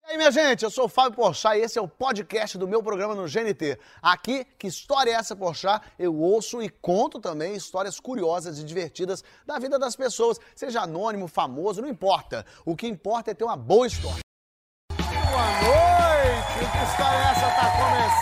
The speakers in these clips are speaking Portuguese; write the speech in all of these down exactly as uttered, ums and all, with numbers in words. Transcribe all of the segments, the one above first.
E aí, minha gente, eu sou o Fábio Porchat e esse é o podcast do meu programa no G N T. Aqui, Que História é Essa, Porchat? Eu ouço e conto também histórias curiosas e divertidas da vida das pessoas, seja anônimo, famoso, não importa. O que importa é ter uma boa história. Boa noite! Que História é Essa? Tá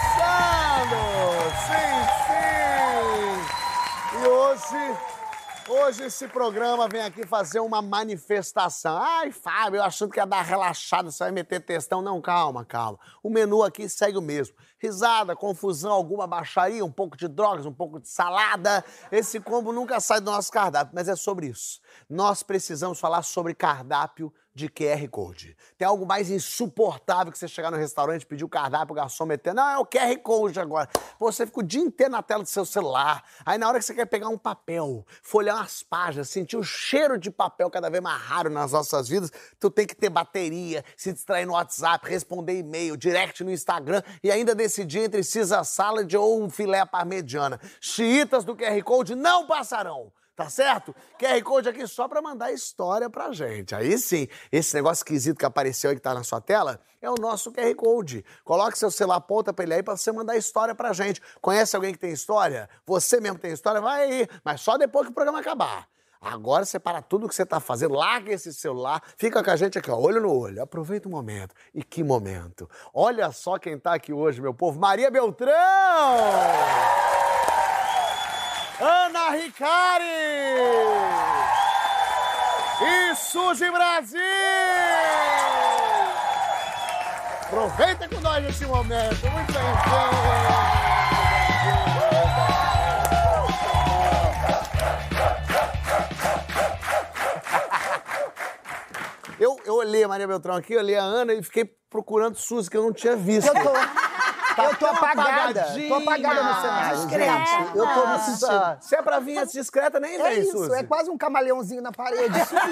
começando! Sim, sim! E hoje... Hoje esse programa vem aqui fazer uma manifestação. Ai, Fábio, eu achando que ia dar relaxada, você vai meter textão. Não, calma, calma. O menu aqui segue o mesmo. Risada, confusão, alguma baixaria, um pouco de drogas, um pouco de salada. Esse combo nunca sai do nosso cardápio, mas é sobre isso. Nós precisamos falar sobre cardápio de Q R Code. Tem algo mais insuportável que você chegar no restaurante, pedir o cardápio, o garçom meter, não, é o Q R Code agora. Pô, você fica o dia inteiro na tela do seu celular. Aí na hora que você quer pegar um papel, folhear umas páginas, sentir o cheiro de papel cada vez mais raro nas nossas vidas, tu tem que ter bateria, se distrair no WhatsApp, responder e-mail, direct no Instagram e ainda decidir entre Caesar salad ou um filé parmegiana. Xiitas do Q R Code não passarão. Tá certo? Q R Code aqui só pra mandar história pra gente. Aí sim, esse negócio esquisito que apareceu aí que tá na sua tela é o nosso Q R Code. Coloque seu celular, aponta pra ele aí pra você mandar história pra gente. Conhece alguém que tem história? Você mesmo tem história? Vai aí, mas só depois que o programa acabar. Agora você para tudo que você tá fazendo, larga esse celular, fica com a gente aqui, ó, olho no olho. Aproveita o momento. E que momento. Olha só quem tá aqui hoje, meu povo. Maria Beltrão! Ana Ricari! E Suzy Brasil! Aproveita com nós esse momento. Muito bem-vindo! Eu, eu olhei a Maria Beltrão aqui, eu olhei a Ana e fiquei procurando Suzy, que eu não tinha visto. Eu tô... Eu tô apagada, tô apagada no cenário, discreta. gente. Eu tô me sentindo... Nossa, se é pra vir antes discreta, nem É vem, isso, Suzy. é quase um camaleãozinho na parede.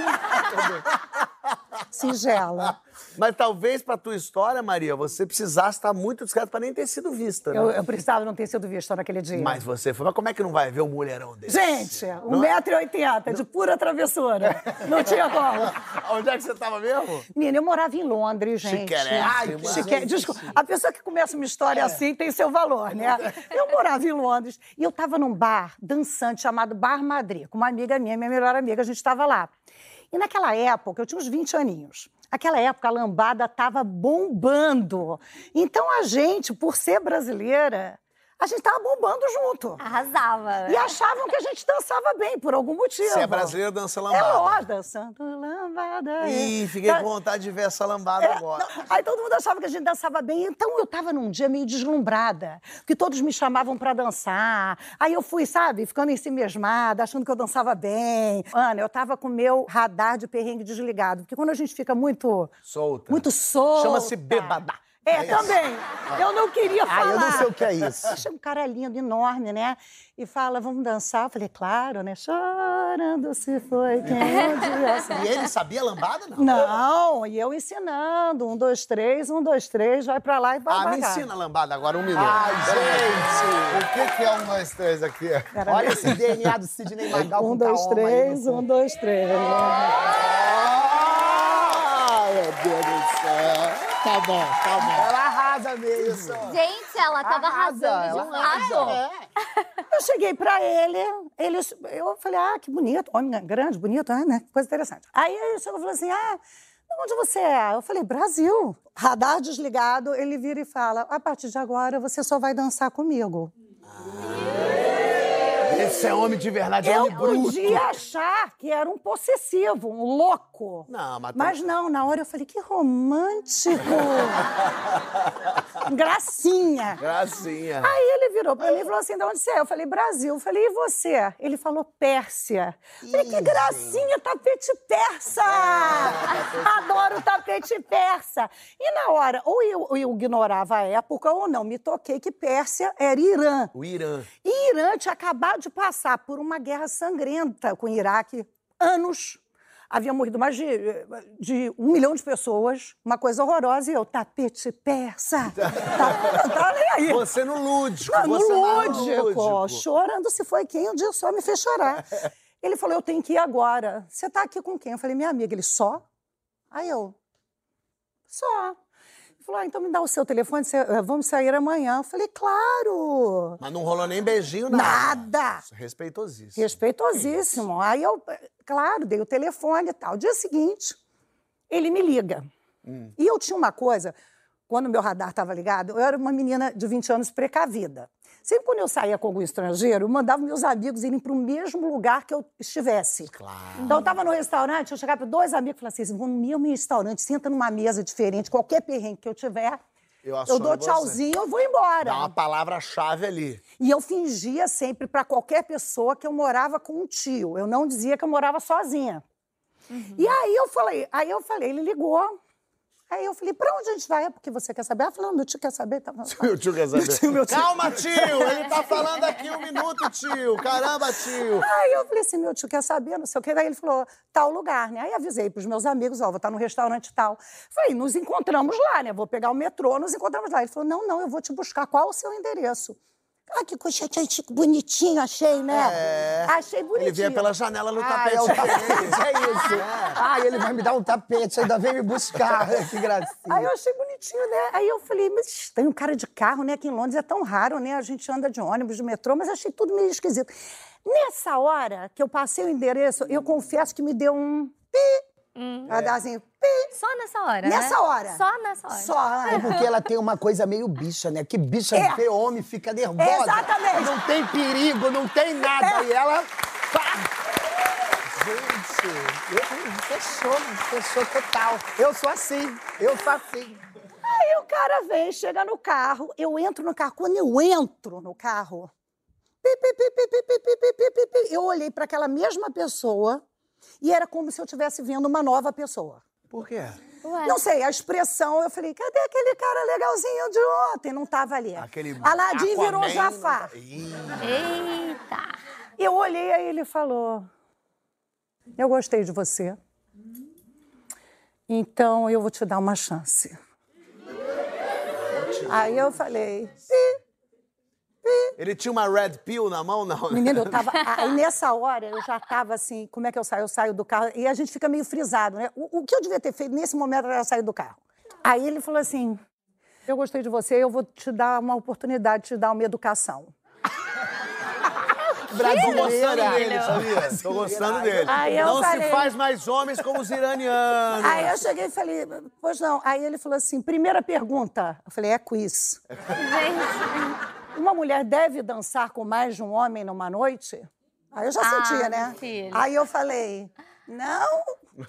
Singela. Mas talvez pra tua história, Maria, você precisasse estar muito discreta pra nem ter sido vista, né? Eu, eu precisava não ter sido vista naquele dia. Mas você foi. Mas como é que não vai ver um mulherão desse? Gente, um Não é? metro e oitenta, de pura travessura. Não tinha como. Onde é que você tava mesmo? Menina, eu morava em Londres, gente. Chiquéré. Ai, que chique... Desculpa, a pessoa que começa uma história assim tem seu valor, né? Eu morava em Londres e eu tava num bar dançante chamado Bar Madrid, com uma amiga minha, minha melhor amiga, a gente tava lá. E naquela época, eu tinha uns vinte aninhos. Naquela época, a lambada tava bombando. Então, a gente, por ser brasileira, a gente tava bombando junto. Arrasava. E achavam que a gente dançava bem, por algum motivo. Se é brasileiro, dança É lambada. ó, dançando lambada. Ih, fiquei com vontade de ver essa lambada É, agora. não, aí todo mundo achava que a gente dançava bem. Então eu tava num dia meio deslumbrada, porque todos me chamavam pra dançar. Aí eu fui, sabe, ficando ensimesmada, achando que eu dançava bem. Ana, eu tava com o meu radar de perrengue desligado, porque quando a gente fica muito... Solta. Muito solta... Chama-se bebada. É, também. Eu não queria Ah, falar. eu não sei o que é isso. Chega um cara lindo, enorme, né? E fala, vamos dançar. Eu falei, claro, né? Chorando se foi quem um dia... E ele sabia lambada, não? Não, e eu ensinando. Um, dois, três, um, dois, três, vai pra lá e vai Ah, pra me cá. ensina a lambada agora, um minuto. Ai, gente! O que que é um, dois, três aqui? Olha esse D N A do Sidney Magal Um, com dois, Kaoma aí três, no um, fundo. dois, três. Ah, meu Deus do céu. Tá bom, tá bom. Ela arrasa mesmo. Gente, ela tava Arrasa, arrasando ela de arrasa. fato. Eu cheguei pra ele, ele, eu falei, ah, que bonito, homem grande, bonito, ah, né? Coisa interessante. Aí ele chegou e falou assim, ah, de onde você é? Eu falei, Brasil. Radar desligado, ele vira e fala, a partir de agora você só vai dançar comigo. Esse é homem de verdade, é Eu homem bruto. podia achar que era um possessivo, um louco. Não, mas... Mas não, na hora eu falei, que romântico. Gracinha. Gracinha. Aí ele virou pra mim e falou assim, de onde você é? Eu falei, Brasil. Eu falei, e você? Ele falou, Pérsia. Eu falei, que gracinha, tapete persa. Adoro tapete persa. E na hora, ou eu, eu ignorava a época ou não, me toquei que Pérsia era Irã. O Irã. E Irã tinha acabado de passar por uma guerra sangrenta com o Iraque, anos. Havia morrido mais de, de um milhão de pessoas, uma coisa horrorosa, e eu, tapete persa, tá, não tava nem aí. Você no lúdico. Não, no você mais lúdico, chorando se foi quem, um dia só me fez chorar. Ele falou, eu tenho que ir agora. Você tá aqui com quem? Eu falei, minha amiga. Ele, só? Aí eu, só. Falou, ah, então me dá o seu telefone, você, vamos sair amanhã. Eu falei, claro. Mas não rolou nem beijinho, nada. Nada. Respeitosíssimo. Respeitosíssimo. Aí eu, claro, dei o telefone e tal. Dia seguinte, ele me liga. Hum. E eu tinha uma coisa, quando o meu radar estava ligado, eu era uma menina de vinte anos precavida. Sempre quando eu saía com algum estrangeiro, eu mandava meus amigos irem para o mesmo lugar que eu estivesse. Claro. Então, eu estava no restaurante, eu chegava para dois amigos e falava assim, vão no mesmo restaurante, senta numa mesa diferente, qualquer perrengue que eu tiver, eu, eu dou tchauzinho e eu vou embora. Dá uma palavra-chave ali. E eu fingia sempre para qualquer pessoa que eu morava com um tio. Eu não dizia que eu morava sozinha. Uhum. E aí eu falei, aí eu falei, ele ligou. Aí eu falei, pra onde a gente vai? É porque você quer saber? Ela falou, não, meu tio quer saber. Tá... Meu tio quer saber. Meu tio, meu tio. Calma, tio! Ele tá falando aqui um minuto, tio! Caramba, tio! Aí eu falei assim, meu tio quer saber, não sei o quê. Daí ele falou, tal lugar, né? Aí avisei pros meus amigos, ó, vou estar no restaurante tal. Falei, nos encontramos lá, né? Vou pegar o metrô, nos encontramos lá. Ele falou, não, não, eu vou te buscar. Qual o seu endereço? Ah, que coisa bonitinho, achei, né? É. Achei bonitinho. Ele vinha pela janela no Ah, tapete. é o tapete, é isso. É. Ah, ele vai me dar um tapete, ainda vem me buscar. Que gracinha. Aí eu achei bonitinho, né? Aí eu falei, mas tem um cara de carro, né? Aqui em Londres é tão raro, né? A gente anda de ônibus, de metrô, mas achei tudo meio esquisito. Nessa hora que eu passei o endereço, eu confesso que me deu um pi. Hum. Ela dá assim, pi. Só nessa hora, Nessa né? hora. Só nessa hora. Só. É porque ela tem uma coisa meio bicha, né? Que bicha É. vê homem, fica nervosa. Exatamente. Não tem perigo, não tem nada. É. E ela... Pá. Gente, eu, fechou, fechou total. Eu sou assim, eu sou assim. Aí o cara vem, chega no carro, eu entro no carro. Quando eu entro no carro, pi, pi, pi, pi, pi, pi, pi, pi, pi, pi, eu olhei para aquela mesma pessoa e era como se eu estivesse vendo uma nova pessoa. Por quê? Ué. Não sei, a expressão, eu falei, cadê aquele cara legalzinho de ontem? Não estava ali. Aquele Aladim virou Aquaman Jafar. não- Ih. Eita. Eu olhei, aí ele falou, eu gostei de você, então eu vou te dar uma chance. Aí eu falei, pi. Ele tinha uma red pill na mão, não? Menino, eu tava... Aí nessa hora eu já tava assim, como é que eu saio? Eu saio do carro e a gente fica meio frisado, né? O, o que eu devia ter feito nesse momento era sair do carro. Aí ele falou assim, eu gostei de você, eu vou te dar uma oportunidade, te dar uma educação. Tô gostando Brasileira. dele, sabia? Tô gostando dele. Aí eu não falei- se faz mais homens como os iranianos. Aí eu cheguei e falei, pois não. Aí ele falou assim, primeira pergunta. Eu falei, é quiz. Gente. Uma mulher deve dançar com mais de um homem numa noite? Aí eu já Ah, sentia, né? filho. Aí eu falei, não.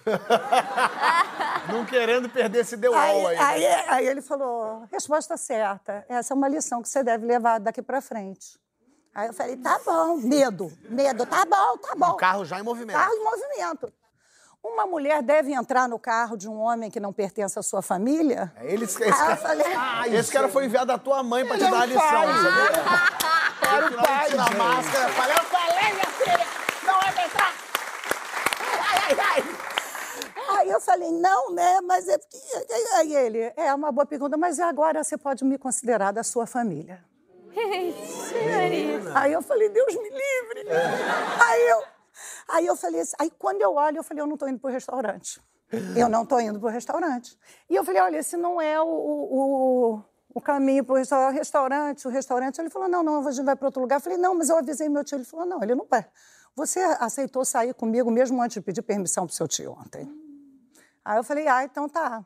Não querendo perder esse deu Aí, all aí. aí, aí ele falou, resposta certa. Essa é uma lição que você deve levar daqui pra frente. Aí eu falei, tá bom. Medo, medo, tá bom, tá bom. O carro já em movimento. Carro em movimento. Uma mulher deve entrar no carro de um homem que não pertence à sua família? Ele, esse, Aí eu cara, falei, esse cara foi enviado da tua mãe pra te Ele é dar a um lição, pai. sabia? Era o pai, Tira a gente. máscara. Falei, eu falei, minha filha, não é pra entrar. Ai, ai, ai. Aí eu falei, não, né? Mas é porque... Aí ele, é uma boa pergunta, mas agora você pode me considerar da sua família. Senhorita. Aí eu falei, Deus me livre. Aí eu, aí eu falei assim, aí quando eu olho, eu falei, eu não tô indo pro restaurante. Eu não tô indo pro restaurante. E eu falei, olha, esse não é o, o, o caminho pro restaurante, restaurante, o restaurante. Ele falou, não, não, a gente vai para outro lugar. Eu falei, não, mas eu avisei meu tio. Ele falou, não, ele não vai. Você aceitou sair comigo mesmo antes de pedir permissão pro seu tio ontem. Aí eu falei, ah, então tá.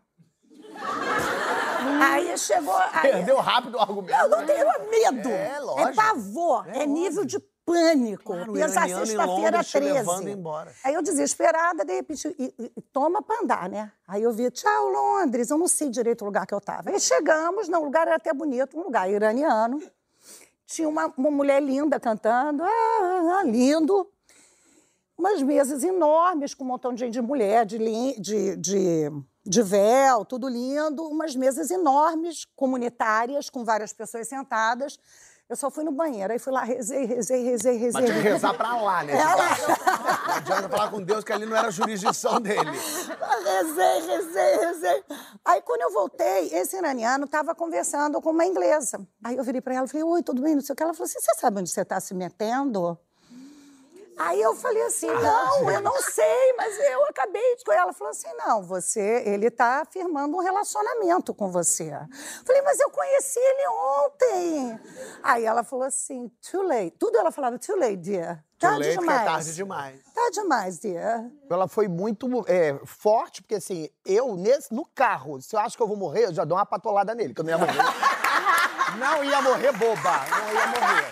Aí chegou... Aí, Perdeu rápido o argumento. eu não tenho medo. É, lógico. É pavor. É, nível de pânico. Claro, o Pensa iraniano em sexta-feira Londres te levando treze. embora. Aí eu desesperada, de repente, e, e, e toma pra andar, né? Aí eu vi, tchau, Londres. Eu não sei direito o lugar que eu tava. Aí chegamos, não, o lugar era até bonito, um lugar iraniano. Tinha uma, uma mulher linda cantando, ah, ah, lindo. Umas mesas enormes com um montão de gente de mulher, de, lin- de, de, de véu, tudo lindo. Umas mesas enormes, comunitárias, com várias pessoas sentadas. Eu só fui no banheiro, aí fui lá, rezei, rezei, rezei, rezei. Mas tinha que rezar pra lá, né? É, lá. Não adianta falar com Deus que ali não era a jurisdição dele. Rezei, rezei, rezei. Aí, quando eu voltei, esse iraniano estava conversando com uma inglesa. Aí eu virei para ela e falei, oi, tudo bem? Não sei o que. Ela falou assim, você sabe onde você está se metendo? Aí eu falei assim, não, eu não sei, mas eu acabei de... Ela falou assim, não, você, ele tá firmando um relacionamento com você. Falei, mas eu conheci ele ontem. Aí ela falou assim, too late. Tudo ela falava, too late, dear. Tarde Too late, que demais. é tarde demais. Tá demais, dear. Ela foi muito é, forte, porque assim, eu nesse, no carro, se eu acho que eu vou morrer, eu já dou uma patolada nele, que eu não ia morrer. Não ia morrer boba, não ia morrer.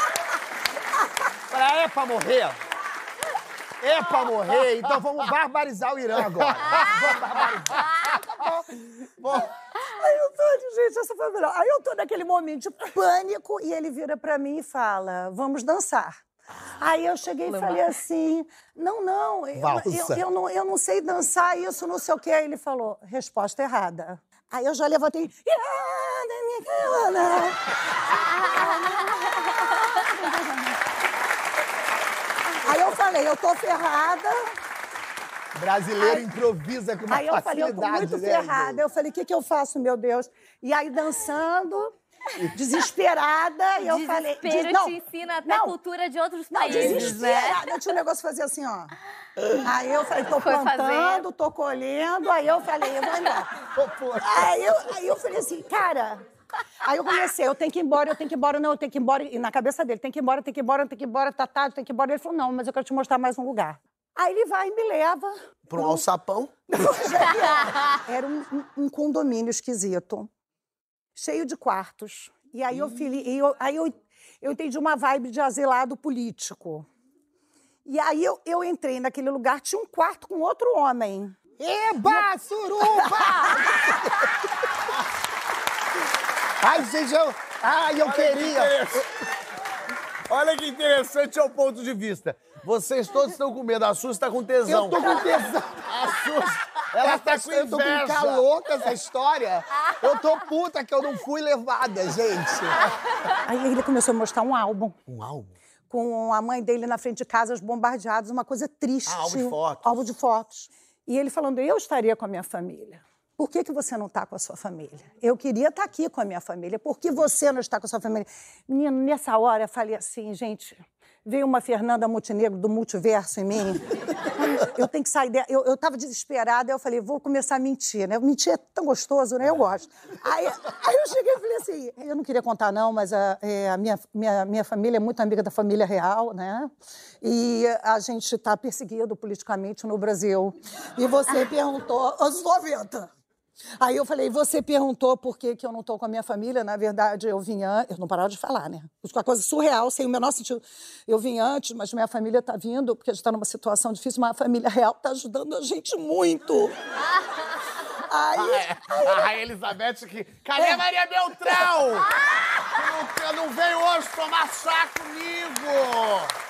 Pra é pra morrer? É pra morrer, então vamos barbarizar o Irã agora. Vamos barbarizar. Tá bom. Bom. Aí eu tô, gente, essa foi a melhor. Aí eu tô naquele momento de pânico e ele vira pra mim e fala, vamos dançar. Aí eu cheguei e falei assim, não, não eu, eu, eu não, eu não sei dançar isso, não sei o quê. Aí ele falou, resposta errada. Aí eu já levantei, aí eu falei, eu tô ferrada. Brasileiro Aí- improvisa com uma Aí eu falei, eu tô facilidade, muito né, ferrada. gente? Eu falei, o que, que eu faço, meu Deus? E aí, dançando, desesperada, e eu falei... Desespero des- não, te ensina até não, cultura de outros Não, países, né? desesperada. Eu tinha um negócio de fazer assim, ó. Aí eu falei, tô Foi plantando, fazendo. tô colhendo. Aí eu falei, eu vou embora. Aí eu, aí eu falei assim, cara... Aí eu comecei, eu tenho que ir embora, eu tenho que ir embora, não, eu tenho que ir embora. E na cabeça dele, tem que ir embora, tem que ir embora, tem que ir embora, tá tarde, tem que ir embora. Ele falou, não, mas eu quero te mostrar mais um lugar. Aí ele vai e me leva... Pra um alçapão. Era um, um- um condomínio esquisito, cheio de quartos. E aí, eu, fili- e eu, aí eu, eu entendi uma vibe de asilado político. E aí eu, eu entrei naquele lugar, tinha um quarto com outro homem. Eba, suruba! Ai, gente, eu... Ai, eu Olha que queria... interessante. Olha que interessante é o ponto de vista. Vocês todos estão com medo, a Sus tá com tesão. Eu tô com tesão. A Sus, ela tá com Eu tô com inveja. calor com essa história. Eu tô puta que eu não fui levada, gente. Aí ele começou a mostrar um álbum. Um álbum? Com a mãe dele na frente de casa, os bombardeados, uma coisa triste. Ah, álbum de fotos. Álbum de fotos. E ele falando, eu estaria com a minha família. Por que, que você não está com a sua família? Eu queria estar aqui com a minha família. Por que você não está com a sua família? Menino, nessa hora eu falei assim, gente, veio uma Fernanda Montenegro do multiverso em mim. Eu tenho que sair dela. Eu estava desesperada, eu falei, vou começar a mentir, né? Mentir é tão gostoso, né? Eu gosto. Aí, aí eu cheguei e falei assim, eu não queria contar não, mas a, é, a minha, minha, minha família é muito amiga da família real, né? E a gente está perseguido politicamente no Brasil. E você perguntou, anos noventa. Aí eu falei, você perguntou por que, que eu não estou com a minha família. Na verdade, eu vim antes... Eu não parava de falar, né? Uma coisa surreal, sem o menor sentido. Eu vim antes, mas minha família está vindo, porque a gente está numa situação difícil, mas a família real está ajudando a gente muito. Aí, Ah, a Elizabeth que... Cadê Maria Beltrão? Que não, não veio hoje tomar chá comigo!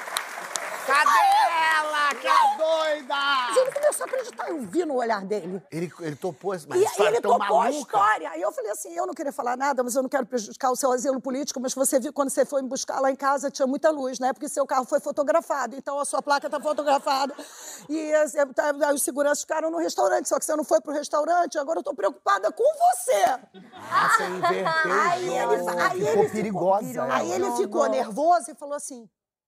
Cadê ela, que é doida? mas ele começou a acreditar, eu vi no olhar dele. Ele, ele topou essa E, e história ele tão topou a maluca. história. Aí eu falei assim, eu não queria falar nada, mas eu não quero prejudicar o seu asilo político, mas você viu, quando você foi me buscar lá em casa, tinha muita luz, né? Porque seu carro foi fotografado, então a sua placa está fotografada. E as- aí os seguranças ficaram no restaurante, só que você não foi pro restaurante, agora eu tô preocupada com você. Ah, você inverteu o Aí ele, jogo. aí Ficou ele perigosa, ficou, ela. aí ele ficou nervoso e falou assim,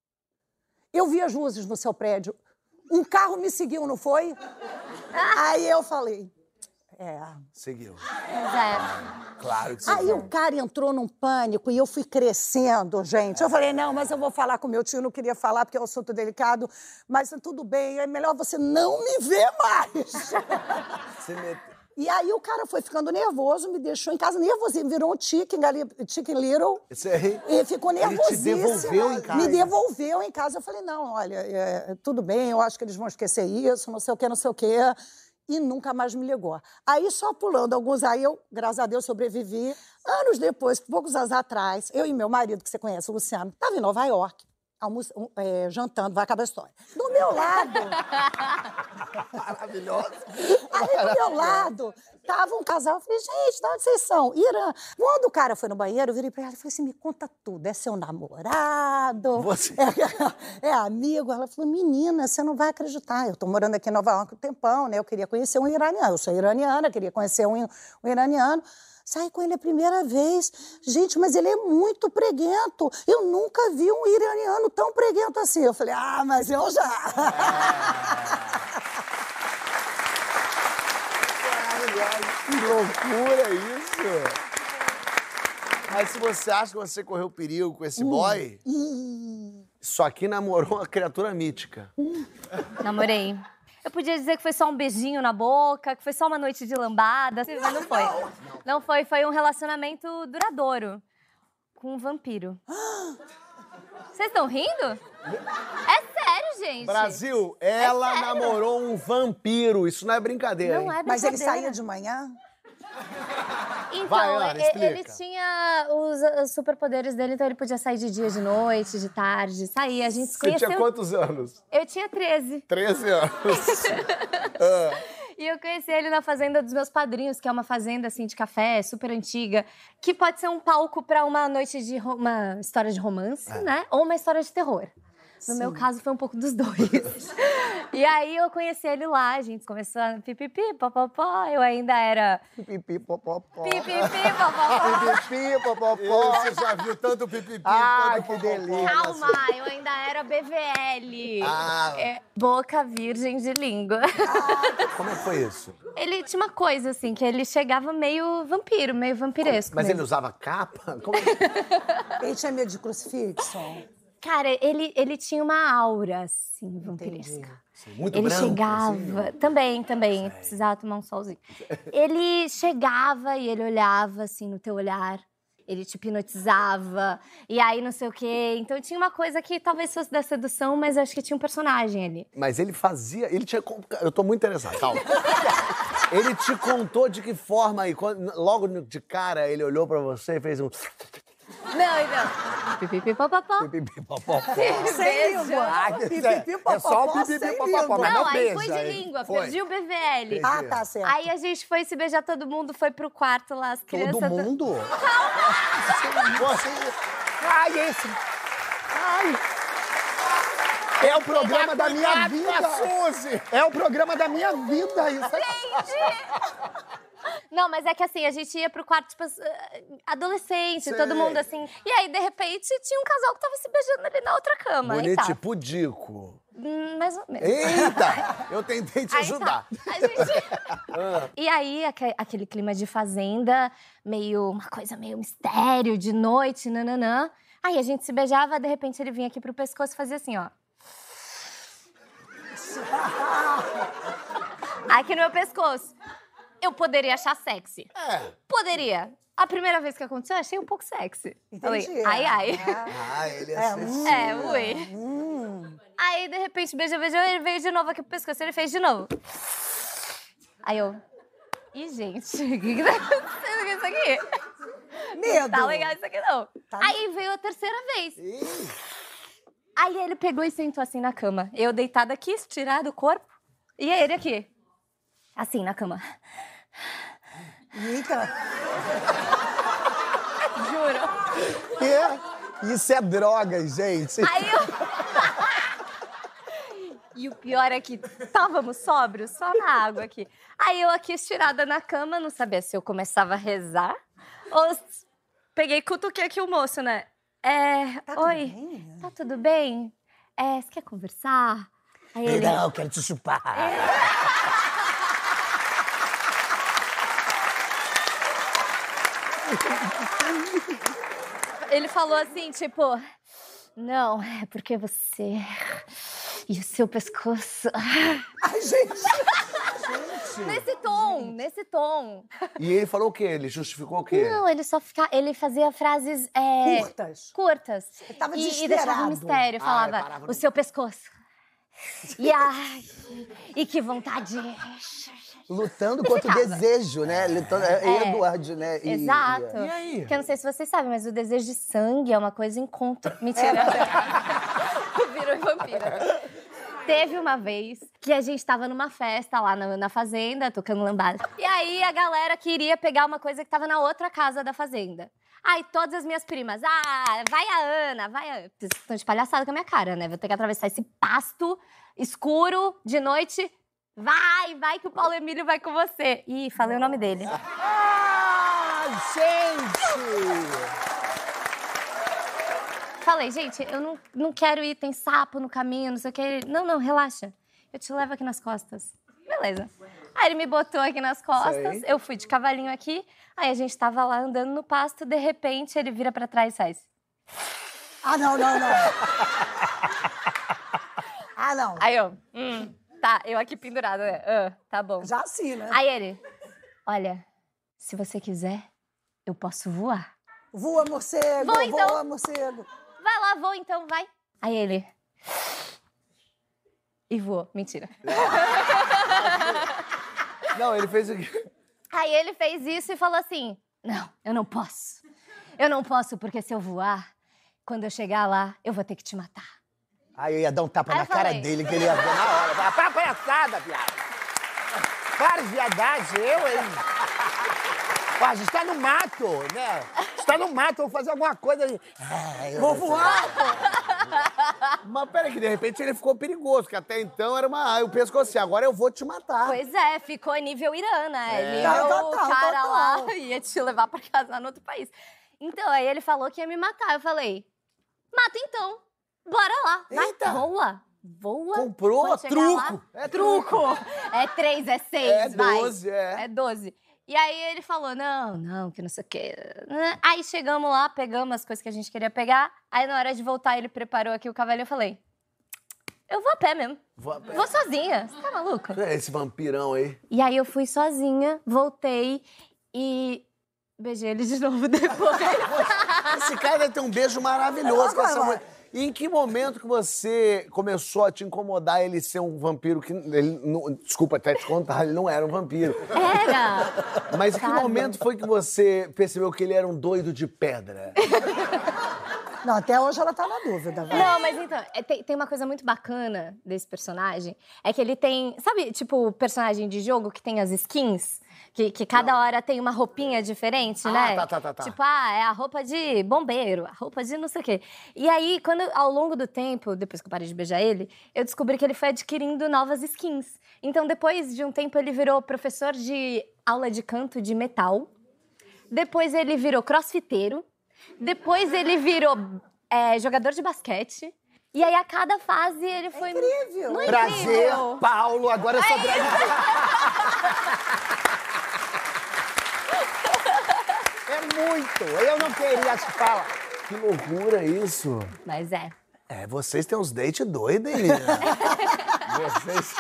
eu vi as luzes no seu prédio, um carro me seguiu, não foi? Aí eu falei, é... Seguiu. Pois é. Claro que Aí seguiu. o cara entrou num pânico e eu fui crescendo, gente. Eu falei, não, mas eu vou falar com meu tio, não queria falar porque é um assunto delicado, mas tudo bem, é melhor você não me ver mais. Você meteu... E aí o cara foi ficando nervoso, me deixou em casa nervosinho, virou um chicken, ali- chicken little. Isso aí. E ficou Ele te nervosíssimo. devolveu em casa. Me devolveu em casa. Eu falei, não, olha, é, tudo bem, eu acho que eles vão esquecer isso, não sei o quê, não sei o quê. E nunca mais me ligou. Aí, só pulando alguns, aí eu, graças a Deus, sobrevivi. Anos depois, poucos anos atrás, eu e meu marido, que você conhece, o Luciano, estava em Nova York, almoço, um, é, jantando, vai acabar a história. Do meu lado... Maravilhoso. Aí, do meu lado, tava um casal. Eu falei, gente, de onde vocês são? Irã. Quando o cara foi no banheiro, eu virei pra ela e falei assim, me conta tudo. É seu namorado? Você- É, é amigo? Ela falou, menina, você não vai acreditar. Eu tô morando aqui em Nova York há um tempão, né? Eu queria conhecer um iraniano. Eu sou iraniana, queria conhecer um, um iraniano. Saí com ele a primeira vez. Gente, mas ele é muito preguento. Eu nunca vi um iraniano tão preguento assim. Eu falei, ah, mas eu já. Que loucura isso! Mas se você acha que você correu perigo com esse boy, isso aqui namorou uma criatura mítica. Namorei. Eu podia dizer que foi só um beijinho na boca, que foi só uma noite de lambada, mas não foi. Não foi, foi um relacionamento duradouro com um vampiro. Vocês estão rindo? É sério, gente. Brasil, ela É sério? namorou um vampiro. Isso não é brincadeira, Não hein? é Mas ele brincadeira. saía de manhã? Então, Vai, Ana, e- explica. ele tinha os, os superpoderes dele, então ele podia sair de dia, de noite, de tarde, sair. A gente se Você conheceu... tinha quantos anos? Eu tinha treze. treze anos. Ah. E eu conheci ele na fazenda dos meus padrinhos, que é uma fazenda, assim, de café, super antiga, que pode ser um palco pra uma noite de... ro- uma história de romance, né? Ou uma história de terror. No meu caso, foi um pouco dos dois. E aí, eu conheci ele lá, a gente começou a pipipi, popopó. Eu ainda era Pipipi, popopó. pipipi, popopó. Pipipi, popopó. Você já viu tanto pipipi, Ai, tanto que popopó. delícia. Calma, eu ainda era B V L. Ah. É, boca virgem de língua. Como é que foi isso? Ele tinha uma coisa, assim, que ele chegava meio vampiro, meio vampiresco. Mas ele mesmo. usava capa? Como... é Ele tinha medo de crucifixo? Cara, ele, ele tinha uma aura, assim, vampiresca. Muito Ele branco, chegava... assim, também, também. Precisava tomar um solzinho. Ele chegava e ele olhava, assim, no teu olhar. Ele te hipnotizava. E aí, não sei o quê. Então, tinha uma coisa que talvez fosse da sedução, mas eu acho que tinha um personagem ali. Mas ele fazia... Ele tinha... Eu tô muito interessado, calma. Ele te contou de que forma aí? Quando- Logo de cara, ele olhou pra você e fez um... Não, então... Pipipi, popopó. Pipipi, popopó. Sem língua. Ai, Pipipi, é só o popopó, pipipi, sem popopó, língua. mas Não, não aí beija, foi de hein? língua, Foi. perdi o B V L. Ah, tá certo. Aí a gente foi se beijar todo mundo, foi pro quarto lá, as crianças... Todo mundo? Calma! Ai, esse... Ai! É o programa da minha vida! Suzy! É o programa da minha vida! Isso é... Não, mas é que assim, a gente ia pro quarto, tipo, adolescente, Sei. todo mundo assim. E aí, de repente, tinha um casal que tava se beijando ali na outra cama. Aí Bonito, tá. pudico. Hum, Mais ou menos. Eita! Eu tentei te Aí ajudar. tá. A gente... E aí, aque- aquele clima de fazenda, meio uma coisa meio mistério, de noite, nananã. Aí a gente se beijava, de repente ele vinha aqui pro pescoço e fazia assim, ó. Aqui no meu pescoço. Eu poderia achar sexy. É. Poderia. A primeira vez que aconteceu, eu achei um pouco sexy. Entendi. Falei, ai, ai. Ah, ele é, É, acessível. É, ui. Aí, de repente, beijou, beijou, ele veio de novo aqui pro pescoço, ele fez de novo. Aí eu... Ih, gente, o que que tá acontecendo com isso aqui? Medo. Tá legal isso aqui, não. Tá. Aí veio a terceira vez. Aí ele pegou e sentou assim na cama. Eu deitada aqui, estirado o corpo. E ele aqui. Assim, na cama. Eita. Juro. É, isso é droga, gente. Aí eu... E o pior é que estávamos sóbrios, só na água aqui. Aí eu aqui estirada na cama, não sabia se eu começava a rezar ou... s- Peguei e cutuquei aqui o moço, né? É... Tá tudo Oi, bem? tá tudo bem? É, você quer conversar? Aí ele... Não, quero te chupar. Ele falou assim, tipo... Não, é porque você... E o seu pescoço... Ai, gente. Nesse tom, nesse tom. E ele falou o quê? Ele justificou o quê? Não, ele só fica, ele fazia frases é, Curtas. curtas. Ele tava e, e desesperado. deixava um mistério, Ah, falava ele parava o no- seu pescoço. E ai, e que vontade. Lutando contra o ficava. desejo, né? Lutando, é, É. Edward, né? E- Exato. E aí? Porque eu não sei se vocês sabem, mas o desejo de sangue é uma coisa incontra. Mentira. Virou vampira. Teve uma vez que a gente tava numa festa lá na, na fazenda, tocando lambada. E aí a galera queria pegar uma coisa que tava na outra casa da fazenda. Aí todas as minhas primas, ah, vai a Ana, vai a... Vocês estão de palhaçada com a minha cara, né? Vou ter que atravessar esse pasto escuro de noite. Vai, vai que o Paulo Emílio vai com você. Ih, falei o nome dele. Ah, gente! Falei, gente, eu não, não quero ir, tem sapo no caminho, não sei o que. Ele, não, não, relaxa. Eu te levo aqui nas costas. Beleza. Aí ele me botou aqui nas costas, Sei. eu fui de cavalinho aqui, aí a gente tava lá andando no pasto, de repente ele vira pra trás e sai. Ah, não, não, não. Ah, não. Aí eu, hum, tá, eu aqui pendurada, né? Ah, tá bom. Já assim, né? Aí ele, olha, se você quiser, eu posso voar. Voa, morcego, Voa, então. voa, morcego. Vai lá, voa então, vai. Aí ele... E voou. Mentira. Não, ele fez o quê? Aí ele fez isso e falou assim, não, eu não posso. Eu não posso porque se eu voar, quando eu chegar lá, eu vou ter que te matar. Aí eu ia dar um tapa Aí na eu cara falei. dele, que ele ia ver na hora. Falar, para palhaçada, viado. Para de viadagem, eu, hein? Pô, a gente tá no mato, né? A gente tá no mato, vamos fazer alguma coisa ali. Ah, eu Vou voar. Mas peraí, que de repente ele ficou perigoso, que até então era uma... Eu penso assim, agora eu vou te matar. Pois é, ficou nível Irã, né? É. Nível Total, o cara total. lá ia te levar pra casar no outro país. Então, aí ele falou que ia me matar. Eu falei, mata então. Bora lá. Vai, Eita. voa. Voa. Comprou? Quando chegar Truco. lá- É truco. É três, é seis, É vai. doze, é. É doze. E aí ele falou, não, não, que não sei o quê. Aí chegamos lá, pegamos as coisas que a gente queria pegar. Aí na hora de voltar, ele preparou aqui o cavalinho. Eu falei, eu vou a pé mesmo. Vou a pé. Vou sozinha. Você tá maluca? É esse vampirão aí. E aí eu fui sozinha, voltei e beijei ele de novo depois. Esse cara deve ter um beijo maravilhoso com Vai, essa vai. mulher. E em que momento que você começou a te incomodar ele ser um vampiro que... Ele, não- desculpa até te contar, ele não era um vampiro. Era! Mas em que Sabe? momento foi que você percebeu que ele era um doido de pedra? Não, até hoje ela tá na dúvida, velho. Não, mas então, é, tem, tem uma coisa muito bacana desse personagem, é que ele tem, sabe, tipo, o personagem de jogo que tem as skins? Que, que cada hora tem uma roupinha diferente, Ah, né? tá, tá, tá, tá. Tipo, ah, é a roupa de bombeiro, a roupa de não sei o quê. E aí, quando, ao longo do tempo, depois que eu parei de beijar ele, eu descobri que ele foi adquirindo novas skins. Então, depois de um tempo, ele virou professor de aula de canto de metal. Depois ele virou crossfiteiro. Depois ele virou é, jogador de basquete. E aí, a cada fase, ele foi... incrível. Não é Prazer, incrível? Paulo, agora eu sou drag. É muito, eu não queria te falar. Que loucura isso. Mas é. É, vocês têm uns dates doidos, hein, menina? Vocês...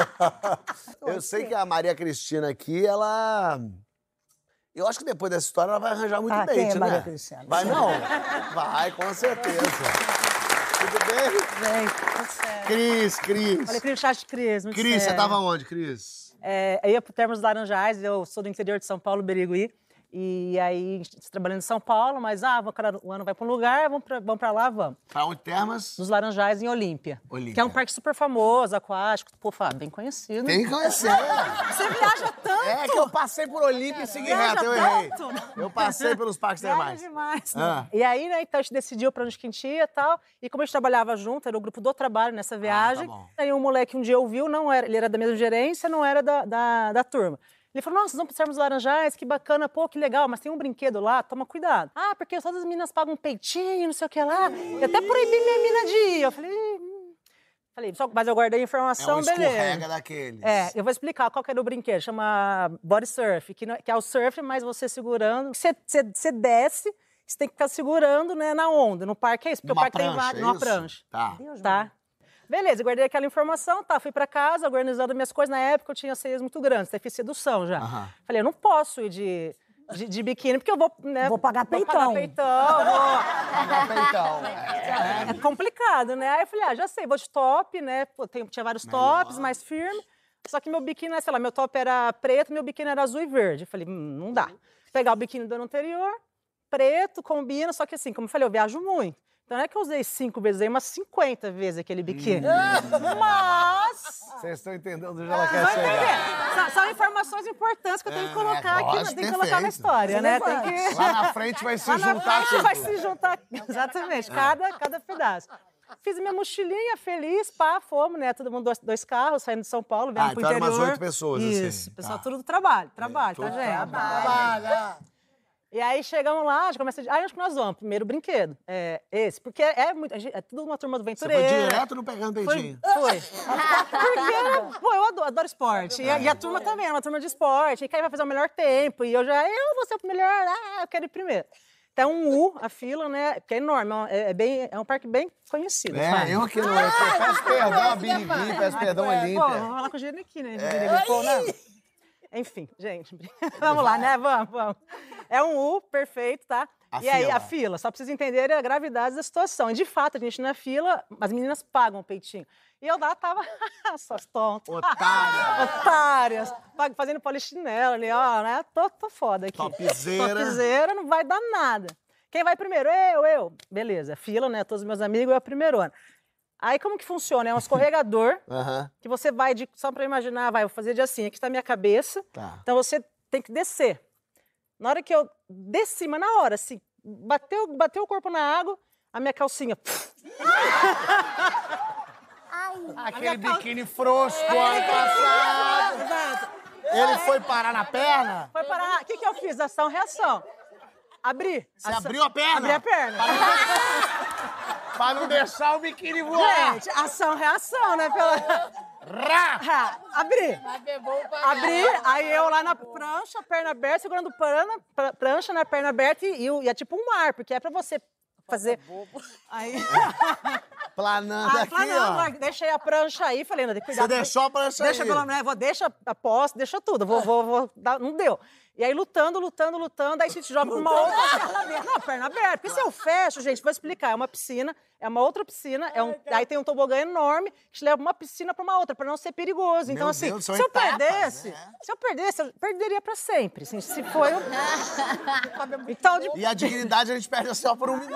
Eu sei que a Maria Cristina aqui, ela... Eu acho que depois dessa história ela vai arranjar muito Ah, date, quem é né? Maria Cristina? Vai não? Vai, com certeza. Tudo bem? Bem, tudo certo. Cris, Cris. Olha, Cris, chat Cris, muito Cris, você sério. tava onde, Cris? É, eu ia pro Termos dos Laranjais, eu sou do interior de São Paulo, Berigui. E aí, trabalhando em São Paulo, mas ah, o cara- o ano vai pra um lugar, vamos pra, vamos pra lá, vamos. Pra onde, Termas? Nos Laranjais, em Olímpia. Olímpia. Que é um parque super famoso, aquático, pô, Fábio, bem conhecido. Tem que conhecer. Você viaja tanto! É que eu passei por Olímpia e segui Viaja reto, eu errei. tanto. Eu passei pelos parques Viaja termais. demais. Ah. E aí, né, então a gente decidiu pra onde que a gente ia e tal. E como a gente trabalhava junto, era o grupo do trabalho nessa viagem. bom. Aí um moleque um dia ouviu, não era, ele era da mesma gerência, não era da, da, da turma. Ele falou, nossa, vamos para os Laranjais, que bacana, pô, que legal, mas tem um brinquedo lá, toma cuidado. Ah, porque todas as meninas pagam um peitinho, não sei o que lá. E até proibi minha mina de ir. Eu falei, hum. falei, só, mas eu guardei a É informação, um escorrega beleza. daqueles. É, eu vou explicar qual que era o brinquedo, chama body surf, que, não- que é o surf, mas você segurando, você, você, você desce, você tem que ficar segurando, né, na onda, no parque é isso, porque Numa o parque tem prancha, vários, é numa isso? prancha. Tá. Tá? Beleza, guardei aquela informação, tá, fui pra casa, organizando minhas coisas. Na época eu tinha seias muito grandes, até fiz sedução já. Aham. Falei, eu não posso ir de, de, de biquíni, porque eu vou, né? Vou pagar Vou peitão. pagar peitão, vou... Então, É complicado, né? Aí eu falei, ah, já sei, vou de top, né? Pô, tem- tinha vários tops, mais firme. Só que meu biquíni, sei lá, meu top era preto, meu biquíni era azul e verde. Eu falei, hum, não dá. Pegar o biquíni do ano anterior, preto, combina, só que assim, como eu falei, eu viajo muito. Então não é que eu usei cinco vezes, eu usei umas cinquenta vezes aquele biquíni. Mas... vocês estão entendendo onde ela quer Vai chegar. entender. São, são informações importantes que eu tenho que colocar aqui, lógico, tem que colocar na perfeito. história, né? Tem que... Lá na frente vai se Lá na juntar frente tudo. vai se juntar, exatamente, cada, cada pedaço. Fiz minha mochilinha, feliz, pá, fomos, né? Todo mundo, dois, dois carros, saindo de São Paulo, viemos Ah, pro então eram interior. umas oito pessoas, assim. Isso, pessoal Tá. tudo do trabalho, trabalho, tá tudo vendo? trabalho. E aí chegamos lá, a gente começa a... Aí onde que nós vamos? Primeiro brinquedo. É esse. Porque é, muito, é tudo uma turma do Você aventureiro. foi direto no pegando peitinho? Foi. Porque, pô, eu adoro, adoro esporte. E a, e a turma também, é uma turma de esporte. E quem vai fazer o melhor tempo. E eu já, eu vou ser o melhor, ah, eu quero ir primeiro. Então, um U, a fila, né? Porque é enorme, é, é, bem, é um parque bem conhecido. É, sabe? eu aqui não é. Peço perdão a Birigui, peço perdão a Pô, Olímpia. vamos falar com o Geniqui, né? É. Pô, não. Enfim, gente, vamos lá, né? Vamos, vamos. É um U, perfeito, tá? A e aí, fila. a fila, só pra vocês entenderem a gravidade da situação. E, de fato, a gente na fila, as meninas pagam o peitinho. E eu lá tava, suas tontas. Otária. Otárias. Fazendo polichinelo ali, ó, né? Tô, tô foda aqui. Topzeira. Topzeira, não vai dar nada. Quem vai primeiro? Eu, eu. Beleza, fila, né? Todos os meus amigos, eu a primeiro ano. Aí, como que funciona? É um escorregador, Aham. que você vai, de, só pra imaginar, vai, vou fazer de assim, aqui está a minha cabeça, Tá. então você tem que descer. Na hora que eu desci, mas na hora, assim, bateu, bateu o corpo na água, a minha calcinha... Aquele biquíni frouxo do ano passado. Exato. Ele foi parar na perna? Foi parar, o que que eu fiz? Ação, reação. Abri. Você Ação- abriu a perna? Abri a perna. Pra não deixar o biquíni voar. Gente, ação, reação, né? Pela... Rá! Ah, abri. Abri, aí eu lá na prancha, perna aberta, segurando prana, pra- prancha na perna aberta e, e, o- e é tipo um ar, porque é pra você fazer... Aí... Planando Ah, aqui, planando, ó. ó, deixei a prancha aí, falei, não, tem que cuidar. Você deixou a prancha Deixa aí. pelo menos, vou, deixa a posse, deixa tudo, vou, vou, vou, dar- não deu. E aí lutando, lutando, lutando, aí você te joga pra uma outra perna aberta. Não, perna aberta, porque se eu fecho, gente, vou explicar, é uma piscina, é uma outra piscina, é um, aí tem um tobogã enorme que te leva de uma piscina pra uma outra, pra não ser perigoso. Então, Meu assim, Deus, são se eu etapas, perdesse, né? se eu perdesse, eu perderia pra sempre. Assim, se foi, eu... Então, de... E a dignidade a gente perde só por um minuto.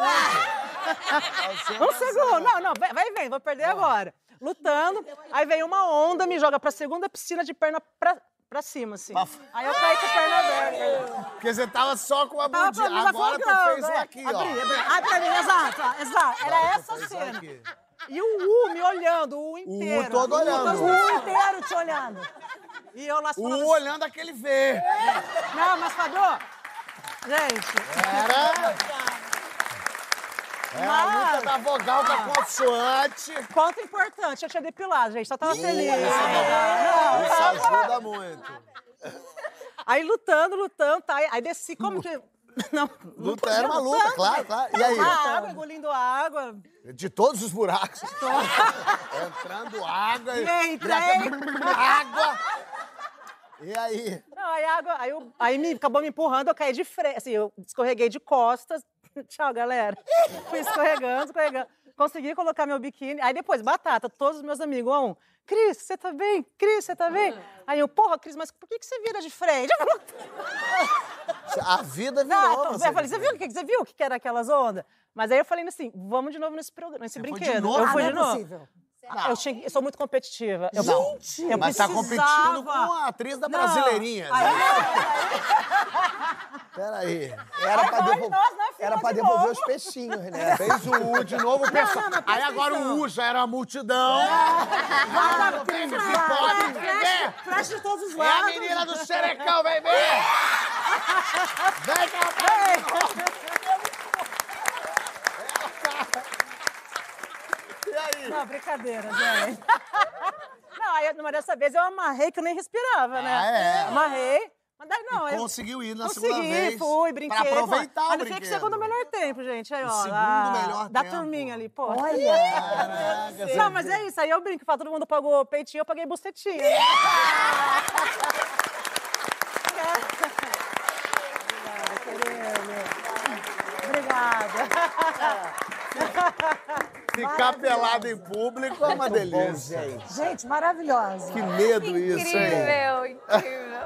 Um segundo. Não, não, vai, vai vem, vou perder agora. Lutando, aí vem uma onda, me joga pra segunda piscina de perna pra, pra cima, assim. Aí eu caí com a perna aberta. Porque você tava só com a Tava bundinha. pra mim, Agora tu afogando, fez um é. aqui, ó. Abri, abri. Ai, pra mim, exato, ó, exato. Era essa fez cena. aqui. E o U me olhando, o U inteiro. todo olhando. O mundo inteiro te olhando. E eu lá O falando... olhando aquele V. Não, mas, Fabio, gente... Era... Era a luta da vogal com a consoante. Ponto importante, eu tinha depilado, gente, só tava feliz. Isso ajuda muito. Aí lutando, lutando, tá? Aí desci, como que... Não, não Luta podia era uma luta, lutar. claro, claro. E aí? A água, engolindo água. De todos os buracos. Entrando água. E entrei. Água. E aí? Não, aí a água, aí, eu, aí me, acabou me empurrando, eu caí de frente, assim, eu escorreguei de costas. Tchau, galera. Fui escorregando, escorregando. Consegui colocar meu biquíni. Aí depois, batata, todos os meus amigos, um a um. Cris, você tá bem? Cris, você tá bem? Aí eu, porra, Cris, mas por que, que você vira de frente? A vida virou. Ah, então, você eu falei, você viu o que você viu o que que era aquelas ondas? Mas aí eu falei assim, vamos de novo nesse programa, nesse Você foi brinquedo. de novo? Eu Ah, fui não de é novo. possível. Ah, Eu, tinha, eu sou muito competitiva. Eu, Gente! eu Mas tá precisava. competindo com a atriz da Brasileirinha. Aí, Peraí. Era pra, nós, devolver, nós na fila era pra de devolver novo. os peixinhos, né? Fez o U de novo, o pessoal. não, mas Aí presta agora atenção. o U já era a multidão. Ah, não tem que se pode, vem ver. Flash de todos os É a lados. menina do xerecão, vem ver. Vem que ela tá. E aí? Não, brincadeira, gente. Não, aí numa dessa vez eu amarrei que eu nem respirava, né? Ah, é? Amarrei. Mas daí não, eu Conseguiu ir na consegui, segunda vez. fui, brinquei. Pra aproveitar pô. o Ainda fiquei com o brinquedo. segundo melhor tempo, gente. Aí, ó, segundo da, melhor da tempo. turminha ali, pô. Olha! Caraca, Não, mas é isso, aí eu brinco, fala, todo mundo pagou peitinho, eu paguei bucetinha. Obrigada. Ficar pelado em público é uma delícia. gente. Gente, maravilhosa. Que medo isso, hein? Incrível, incrível.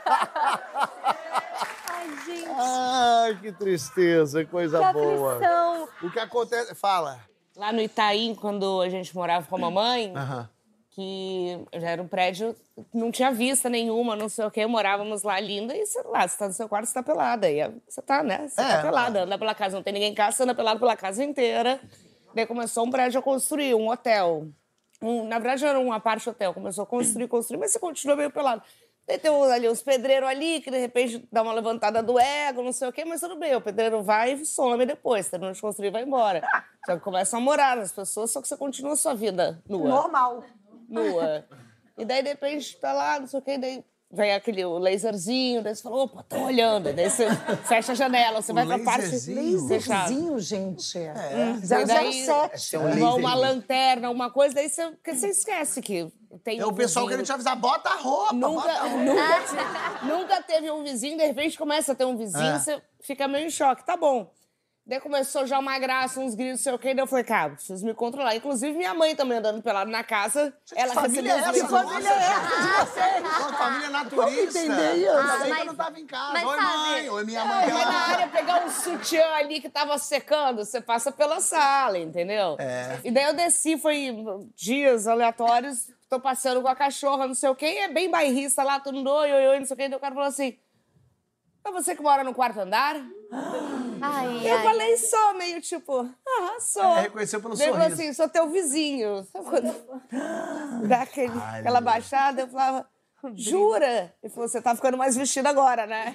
Ai, gente, Ai, que tristeza, coisa que boa. aflição. O que acontece... Fala. Lá no Itaim, quando a gente morava com a mamãe, Aham. que já era um prédio, não tinha vista nenhuma, não sei o quê, morávamos lá linda e, sei lá, você tá no seu quarto, você tá pelada. E você tá, né? Você É, tá pelada, anda pela casa, não tem ninguém em casa, você anda pelado pela casa inteira. Daí começou um prédio a construir, um hotel. Um, na verdade, era uma parte hotel. Começou a construir, construir, mas você continua meio pelado. Daí tem um- ali uns pedreiros ali, que de repente dá uma levantada do ego, não sei o quê, mas tudo bem, o pedreiro vai e some depois, termina de construir e vai embora. Só que começam a morar nas pessoas, só que você continua a sua vida nua. Normal. Nua. E daí, de repente, tá lá, não sei o quê, daí vem aquele o laserzinho, daí você fala, opa, tô olhando. Daí você fecha a janela, você vai pra parte laserzinho? fechada. Laserzinho, gente. E zero zero daí, sete. um uma, laser uma ali. lanterna, uma coisa, daí você, porque você esquece que tem É um o pessoal vizinho. querendo te avisar, bota a roupa, bota Nunca, a roupa. nunca, te- nunca teve um vizinho, de repente começa a ter um vizinho, É. você fica meio em choque. Tá bom. Daí começou já uma graça, uns gritos, não sei o quê. Daí eu falei, cara, preciso me controlar. Inclusive, minha mãe também andando pelado na casa. Ela família recebeu é os essa? gritos. Família é essa de vocês? Uma família naturista. entender isso. Ainda bem que mas- eu não tava em casa. mas Oi, sabe- mãe. Oi, minha Não, mãe. mas na Ela... área pegar um sutiã ali que tava secando, você passa pela sala, entendeu? É. E daí eu desci, foi dias aleatórios, tô passeando com a cachorra, não sei o quê, e é bem bairrista lá, todo mundo, oi, oi, oi, não sei o quê. Daí o cara falou assim, é você que mora no quarto andar? Ai, Eu ai. falei, sou, meio tipo, ah, sou. É, reconheceu pelo Daí ele falou sorriso. assim, sou teu vizinho. Sabe quando dá aquele, aquela baixada, eu falava, jura? Ele falou, você tá ficando mais vestida agora, né?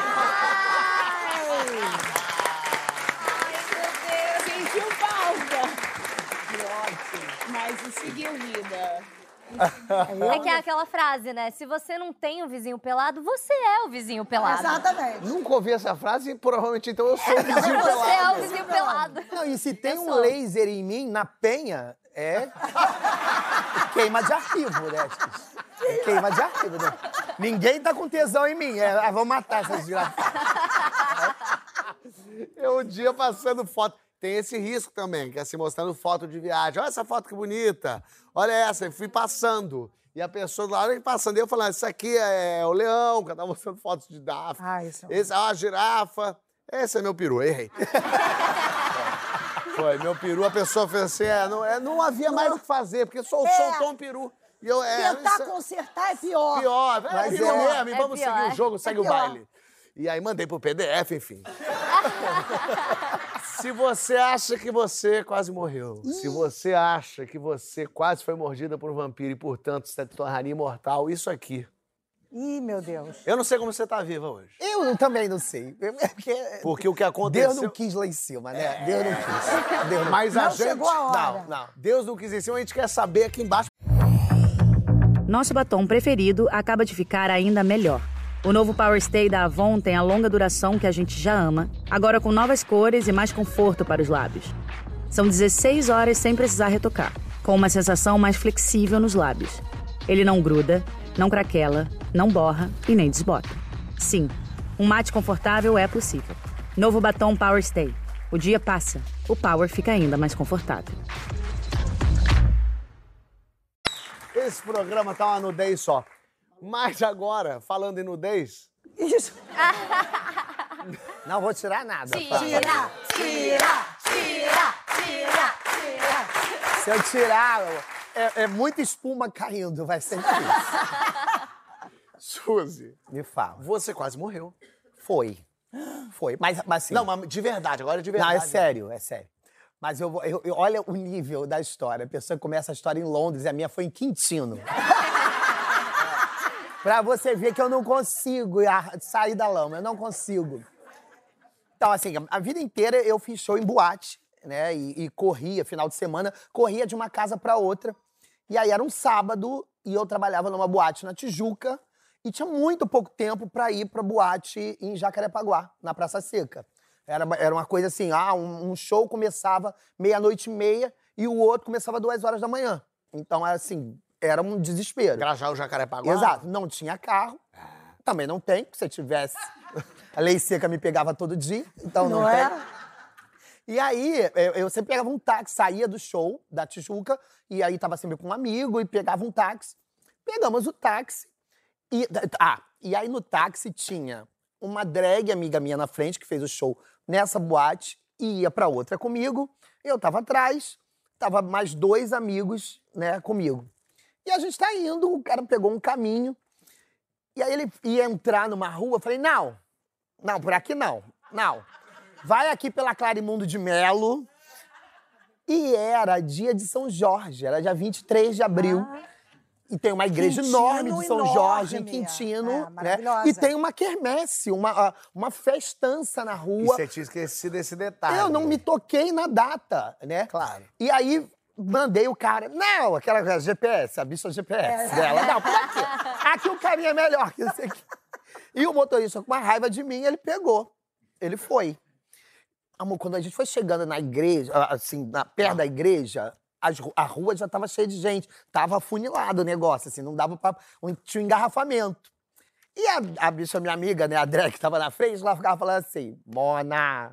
Sentiu falta. Mas seguiu vida. É que é aquela frase, né? Se você não tem um vizinho pelado, você é o vizinho pelado. Exatamente. Nunca ouvi essa frase e provavelmente então eu sou o vizinho Você é pelado. o vizinho pelado. Não, e se tem Eu um sou. laser em mim, na penha, é queima de arquivo, né? É queima de arquivo, né? Ninguém tá com tesão em mim. É, ah, vamos matar essas desgraçadas. Eu um dia passando foto. Tem esse risco também, que é se mostrando foto de viagem. Olha essa foto que bonita. Olha essa. Eu fui passando. E a pessoa, na hora que passando, eu falando, isso aqui é o leão, que eu tava mostrando fotos de Daphne. Ah, isso é um- Esse é a girafa. Esse é meu peru, errei. Foi, meu peru, a pessoa fez assim, é, não, é, não havia mais o que fazer, porque sol, É. soltou um peru. E eu, é, Tentar isso é consertar é pior. pior, é Mas peru é. mesmo, e É vamos pior. seguir o jogo, segue o pior. baile. E aí mandei pro P D F, enfim. Se você acha que você quase morreu, se você acha que você quase foi mordida por um vampiro e, portanto, se tornaria imortal, isso aqui. Ih, meu Deus. Eu não sei como você tá viva hoje. Eu não- também não sei. É porque Porque o que aconteceu... Deus não quis lá em cima, né? Deus não quis. Deus não Mas a Não gente... chegou a hora. Não, não. Deus não quis em cima, a gente quer saber aqui embaixo. Nosso batom preferido acaba de ficar ainda melhor. O novo Power Stay da Avon tem a longa duração que a gente já ama, agora com novas cores e mais conforto para os lábios. São dezesseis horas sem precisar retocar, com uma sensação mais flexível nos lábios. Ele não gruda, não craquela, não borra e nem desbota. Sim, um mate confortável é possível. Novo batom Power Stay. O dia passa, o Power fica ainda mais confortável. Esse programa tá uma nudez só. Mas agora, falando em nudez... Isso. Não vou tirar nada. Tira, Tira, tira, tira, tira, tira. Se eu tirar, é, é muita espuma caindo, vai ser difícil. Suzy, Me fala. você quase morreu. Foi. Foi. Mas, mas assim... Não, mas de verdade, agora de Não, verdade. é sério, é sério. Mas eu, vou- eu, eu- olha o nível da história. A pessoa começa a história em Londres e a minha foi em Quintino. Pra você ver que eu não consigo a- sair da lama, eu não consigo. Então, assim, a vida inteira eu fiz show em boate, né? E, e corria, final de semana, corria de uma casa pra outra. E aí era um sábado e eu trabalhava numa boate na Tijuca e tinha muito pouco tempo pra ir pra boate em Jacarepaguá, na Praça Seca. Era, era uma coisa assim, ah, um, um show começava meia-noite e meia e o outro começava duas horas da manhã. Então, era assim, era um desespero. Grajaú, Jacarepaguá. Exato. Não tinha carro. Também não tem, porque se eu tivesse... A lei seca me pegava todo dia, então não, Não tem. é? E aí, eu, eu sempre pegava um táxi, saía do show da Tijuca, e aí tava sempre com um amigo, e pegava um táxi. Pegamos o táxi, e... Ah, e aí no táxi tinha uma drag amiga minha na frente, que fez o show nessa boate, e ia pra outra comigo. Eu tava atrás, tava mais dois amigos, né, comigo. E a gente tá indo, o cara pegou um caminho, e aí ele ia entrar numa rua, eu falei, não, não, por aqui não, não. Vai aqui pela Clarimundo de Melo. E era dia de São Jorge, era dia vinte e três de abril. E tem uma igreja Quintino enorme de São enorme. Jorge, em Quintino, É, né? maravilhosa. E tem uma quermesse, uma, uma festança na E rua. você tinha esquecido esse detalhe. Eu não me toquei na data, né? Claro. E aí mandei o cara. Não, aquela G P S, a bicha G P S dela. Não, por aqui. Aqui o caminho é melhor que esse aqui. E o motorista, com uma raiva de mim, ele pegou. Ele foi. Amor, quando a gente foi chegando na igreja, assim, na, perto da igreja, as ru- a rua já tava cheia de gente. Tava afunilado o negócio, assim, não dava pra... um- Tinha um engarrafamento. E a, a bicha, minha amiga, né, a Dré, que tava na frente, lá ficava falando assim, Mona,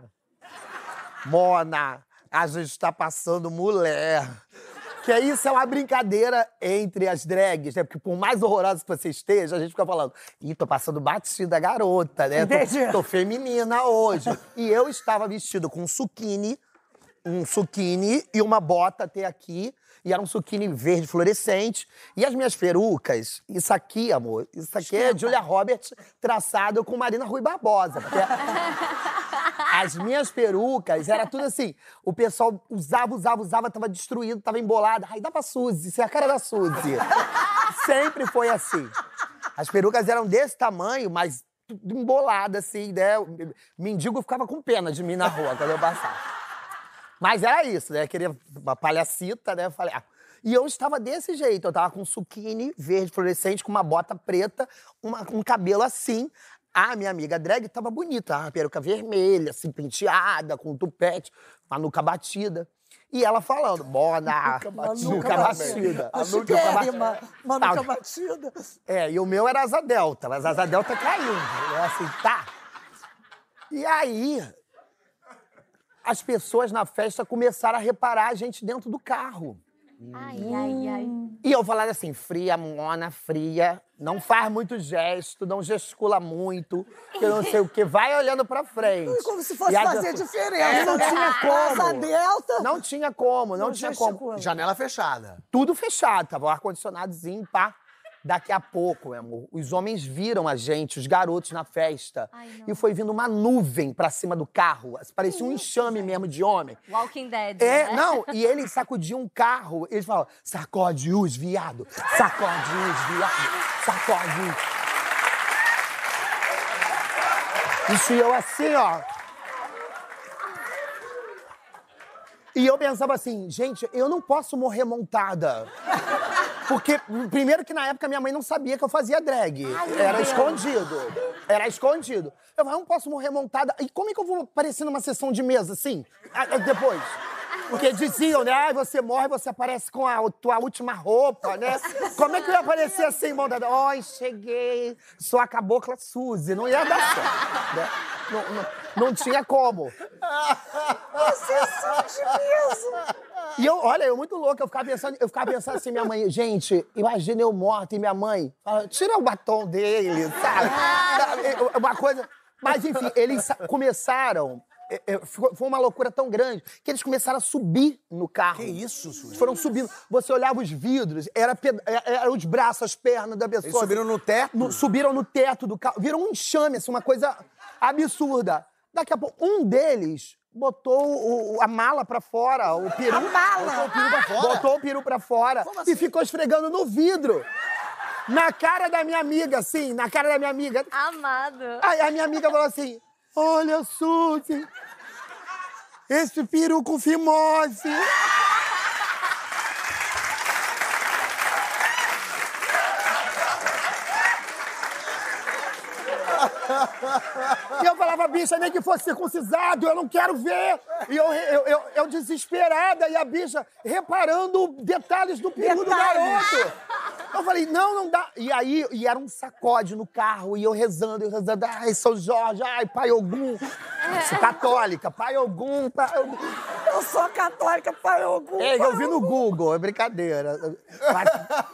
Mona, a gente tá passando mulher. Que isso é uma brincadeira entre as drags, né? Porque por mais horrorosa que você esteja, a gente fica falando, ih, tô passando batida, garota, né? Entendi. Tô, tô feminina hoje. E eu estava vestido com um suquini, um suquini e uma bota até aqui. E era um suquini verde fluorescente. E as minhas perucas, isso aqui, amor, isso aqui é Julia Roberts traçado com Marina Rui Barbosa. Porque as minhas perucas era tudo assim. O pessoal usava, usava, usava, tava destruído, tava embolado. Ai, dá pra Suzy, isso é a cara da Suzy. Sempre foi assim. As perucas eram desse tamanho, mas embolada, assim, né? O mendigo ficava com pena de mim na rua quando eu passava. Mas era isso, né? Queria uma palhacita, né? Eu falei, ah. E eu estava desse jeito. Eu tava com um suquini verde fluorescente, com uma bota preta, uma, um cabelo assim. A minha amiga drag tava bonita, uma peruca vermelha, assim, penteada, com um tupete, uma nuca batida. E ela falando, Mona, nuca batida. A nuca chiquérrima, uma nuca Tá. batida. É, e o meu era asa delta, mas a asa delta caiu. Eu assim, tá. E aí, as pessoas na festa começaram a reparar a gente dentro do carro. Ai, ai, ai. E eu falava assim, fria, Mona, fria, não faz muito gesto, não gesticula muito, que eu não sei o quê, vai olhando pra frente. Como se fosse E a fazer pessoa- diferença. É, não tinha como. Asa delta. Não tinha como, não, Não tinha gesticula. como. Janela fechada. Tudo fechado, tava o ar-condicionadozinho, pá. Daqui a pouco, meu amor, os homens viram a gente, os garotos na festa. Ai, não. E foi vindo uma nuvem pra cima do carro. Parecia um enxame mesmo de homem. Walking Dead, É, né? não, e ele sacudia um carro. Eles falavam, sacode os viado, sacode os viado, sacode os. Isso e eu assim, ó. E eu pensava assim, gente, eu não posso morrer montada. Porque, primeiro que na época minha mãe não sabia que eu fazia drag. Ai, meu Era Deus. escondido. Era escondido. Eu falei, eu não posso morrer montada. E como é que eu vou aparecer numa sessão de mesa, assim? Ah, ah, Depois. Porque diziam, né? Ah, você morre, você aparece com a tua última roupa, né? Como é que eu ia aparecer assim, montada? Oi, cheguei. Sou a cabocla Suzy. Não ia dar certo, né? Não, não, não tinha como. E eu, olha, eu muito louca, eu ficava pensando, eu ficava pensando assim, minha mãe, gente, imagina eu morta e minha mãe fala, tira o batom dele, sabe? Sabe? Uma coisa. Mas, enfim, eles sa- começaram. é, é, ficou- Foi uma loucura tão grande que eles começaram a subir no carro. Que isso, Suzy? Foram subindo. Você olhava os vidros, era, ped- era, era os braços, as pernas da pessoa. Eles subiram no teto? No- subiram no teto do carro. Viram um enxame, assim, uma coisa absurda. Daqui a pouco, um deles botou o- o- a mala pra fora, o peru. A mala? Botou o peru pra fora. Ah. Botou o peru pra fora Como assim? e ficou esfregando no vidro. Na cara da minha amiga, assim, na cara da minha amiga. Amado. Aí a minha amiga falou assim, olha, Suzy, esse peru com fimose. E eu falava, bicha, nem que fosse circuncisado, eu não quero ver. E eu, eu, eu, eu desesperada, e a bicha reparando detalhes do peru do Detalhes. garoto. Eu falei, não, não dá. E aí, e era um sacode no carro, e eu rezando, eu rezando, ai, São Jorge, ai, Pai Ogum. Sou católica, Pai Ogum, Pai Ogum. Eu sou católica, pai Ogum. É, eu vi no Google, é brincadeira. Mas...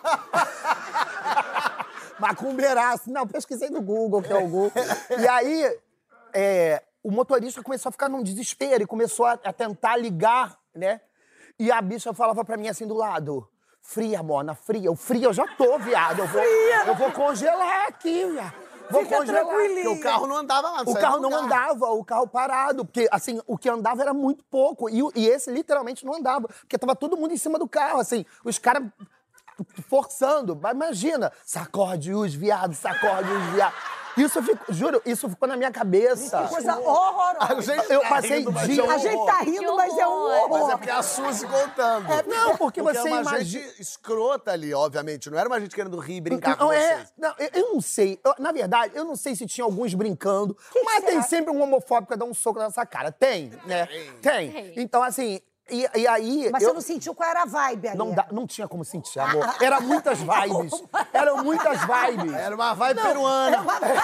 Macumbeiraço. Não, pesquisei no Google, que é o Google. E aí, é, o motorista começou a ficar num desespero e começou a, a tentar ligar, né? E a bicha falava pra mim assim do lado, fria, Mona, fria. O fria, eu já tô, viado. Eu vou, eu vou congelar aqui, viado. Vou Fica congelar. tranquilinho. Porque o carro não andava mais. O saía carro do não lugar. andava, o carro parado. Porque, assim, o que andava era muito pouco. E, o- e esse literalmente não andava. Porque tava todo mundo em cima do carro, assim. Os caras forçando. Mas imagina, sacode os viados, sacode os viados. Isso ficou, juro, isso ficou na minha cabeça. Que coisa horrorosa. A gente Eu tá passei rindo, mas dias- é um A gente horror. tá rindo, mas é um horror. Mas é porque é a Suzy contando. É, não, porque você é uma imagina- gente escrota ali, obviamente. Não era uma gente querendo rir e brincar Não, com é, vocês. não, eu, eu não sei. Eu- na verdade, eu não sei se tinha alguns brincando, mas tem sempre um homofóbico que dá um soco nessa cara. Tem, né? Tem. Tem. Então, assim, e, e aí. Mas eu, você não sentiu qual era a vibe ali? não, dá, não tinha como sentir, amor. Era muitas vibes. Eram muitas vibes. Era uma vibe peruana.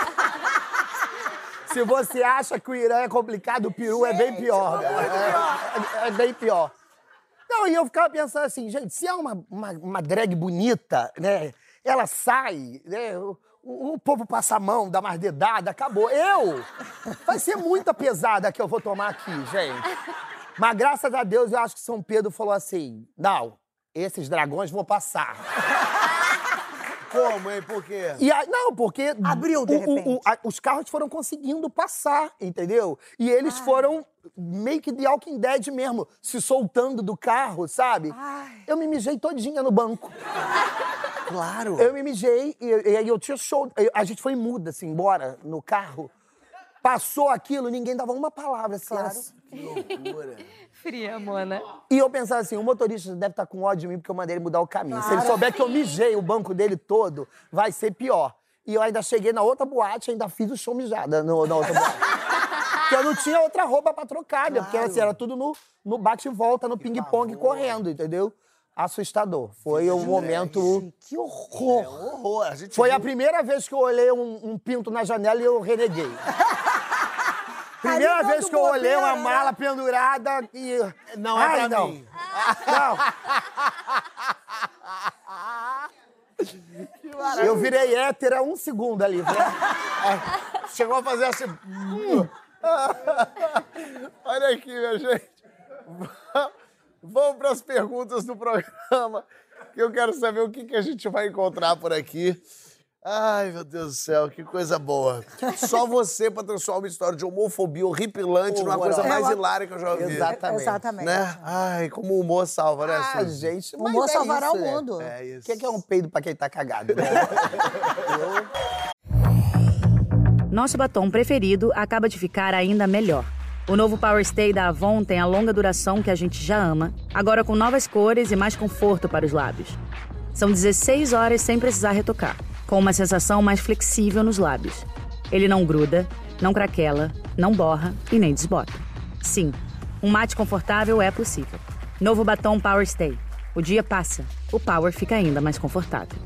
Se você acha que o Irã é complicado, o peru é bem pior. É, é- é bem pior. Não, e eu ficava pensando assim, gente, se é uma, uma, uma drag bonita, né? Ela sai, né? O, o- o povo passa a mão, dá mais dedada, acabou. Eu? Vai ser muita pesada que eu vou tomar aqui, gente. Mas graças a Deus eu acho que São Pedro falou assim: não, esses dragões vão passar. Como, hein? Por quê? E aí, não, porque. Abriu, de o- o- repente. o- a- os carros foram conseguindo passar, entendeu? E eles foram meio que de Walking Dead mesmo, se soltando do carro, sabe? Eu me mijei todinha no banco. Claro. Eu me mijei e, e aí eu tinha show. eu- A gente foi muda, assim, embora no carro. Passou aquilo, ninguém dava uma palavra, assim. era- Que loucura. Fria, Mona. E eu pensava assim, o motorista deve estar com ódio de mim porque eu mandei ele mudar o caminho. Se ele souber que eu mijei o banco dele todo, vai ser pior. E eu ainda cheguei na outra boate, ainda fiz o show mijada no, na outra boate. Porque eu não tinha outra roupa pra trocar, né? Porque assim, era tudo no, no bate e volta, no ping-pong, correndo, entendeu? Assustador. Foi um momento... Que horror. É um horror. A gente Foi viu- a primeira vez que eu olhei um, um pinto na janela e eu reneguei. Primeira Ali vez dando que eu olhei uma bobeira, né? mala pendurada e... Não é Ai, pra não. mim. Não. Eu virei hétero há um segundo ali. Chegou a fazer assim. Olha aqui, minha gente. Vamos para as perguntas do programa, que eu quero saber o que, que a gente vai encontrar por aqui. Ai, meu Deus do céu, que coisa boa. Só você para transformar uma história de homofobia horripilante numa coisa mais Ela- hilária que eu já ouvi. Exatamente. Exatamente. Né? Ai, como o humor salva, né, Ah, Suzy? gente, O mas humor é salvará isso, o né? mundo. É O isso. que é, que é um peido pra quem tá cagado, né? Nosso batom preferido acaba de ficar ainda melhor. O novo Power Stay da Avon tem a longa duração que a gente já ama, agora com novas cores e mais conforto para os lábios. São dezesseis horas sem precisar retocar, com uma sensação mais flexível nos lábios. Ele não gruda, não craquela, não borra e nem desbota. Sim, um mate confortável é possível. Novo batom Power Stay. O dia passa, o Power fica ainda mais confortável.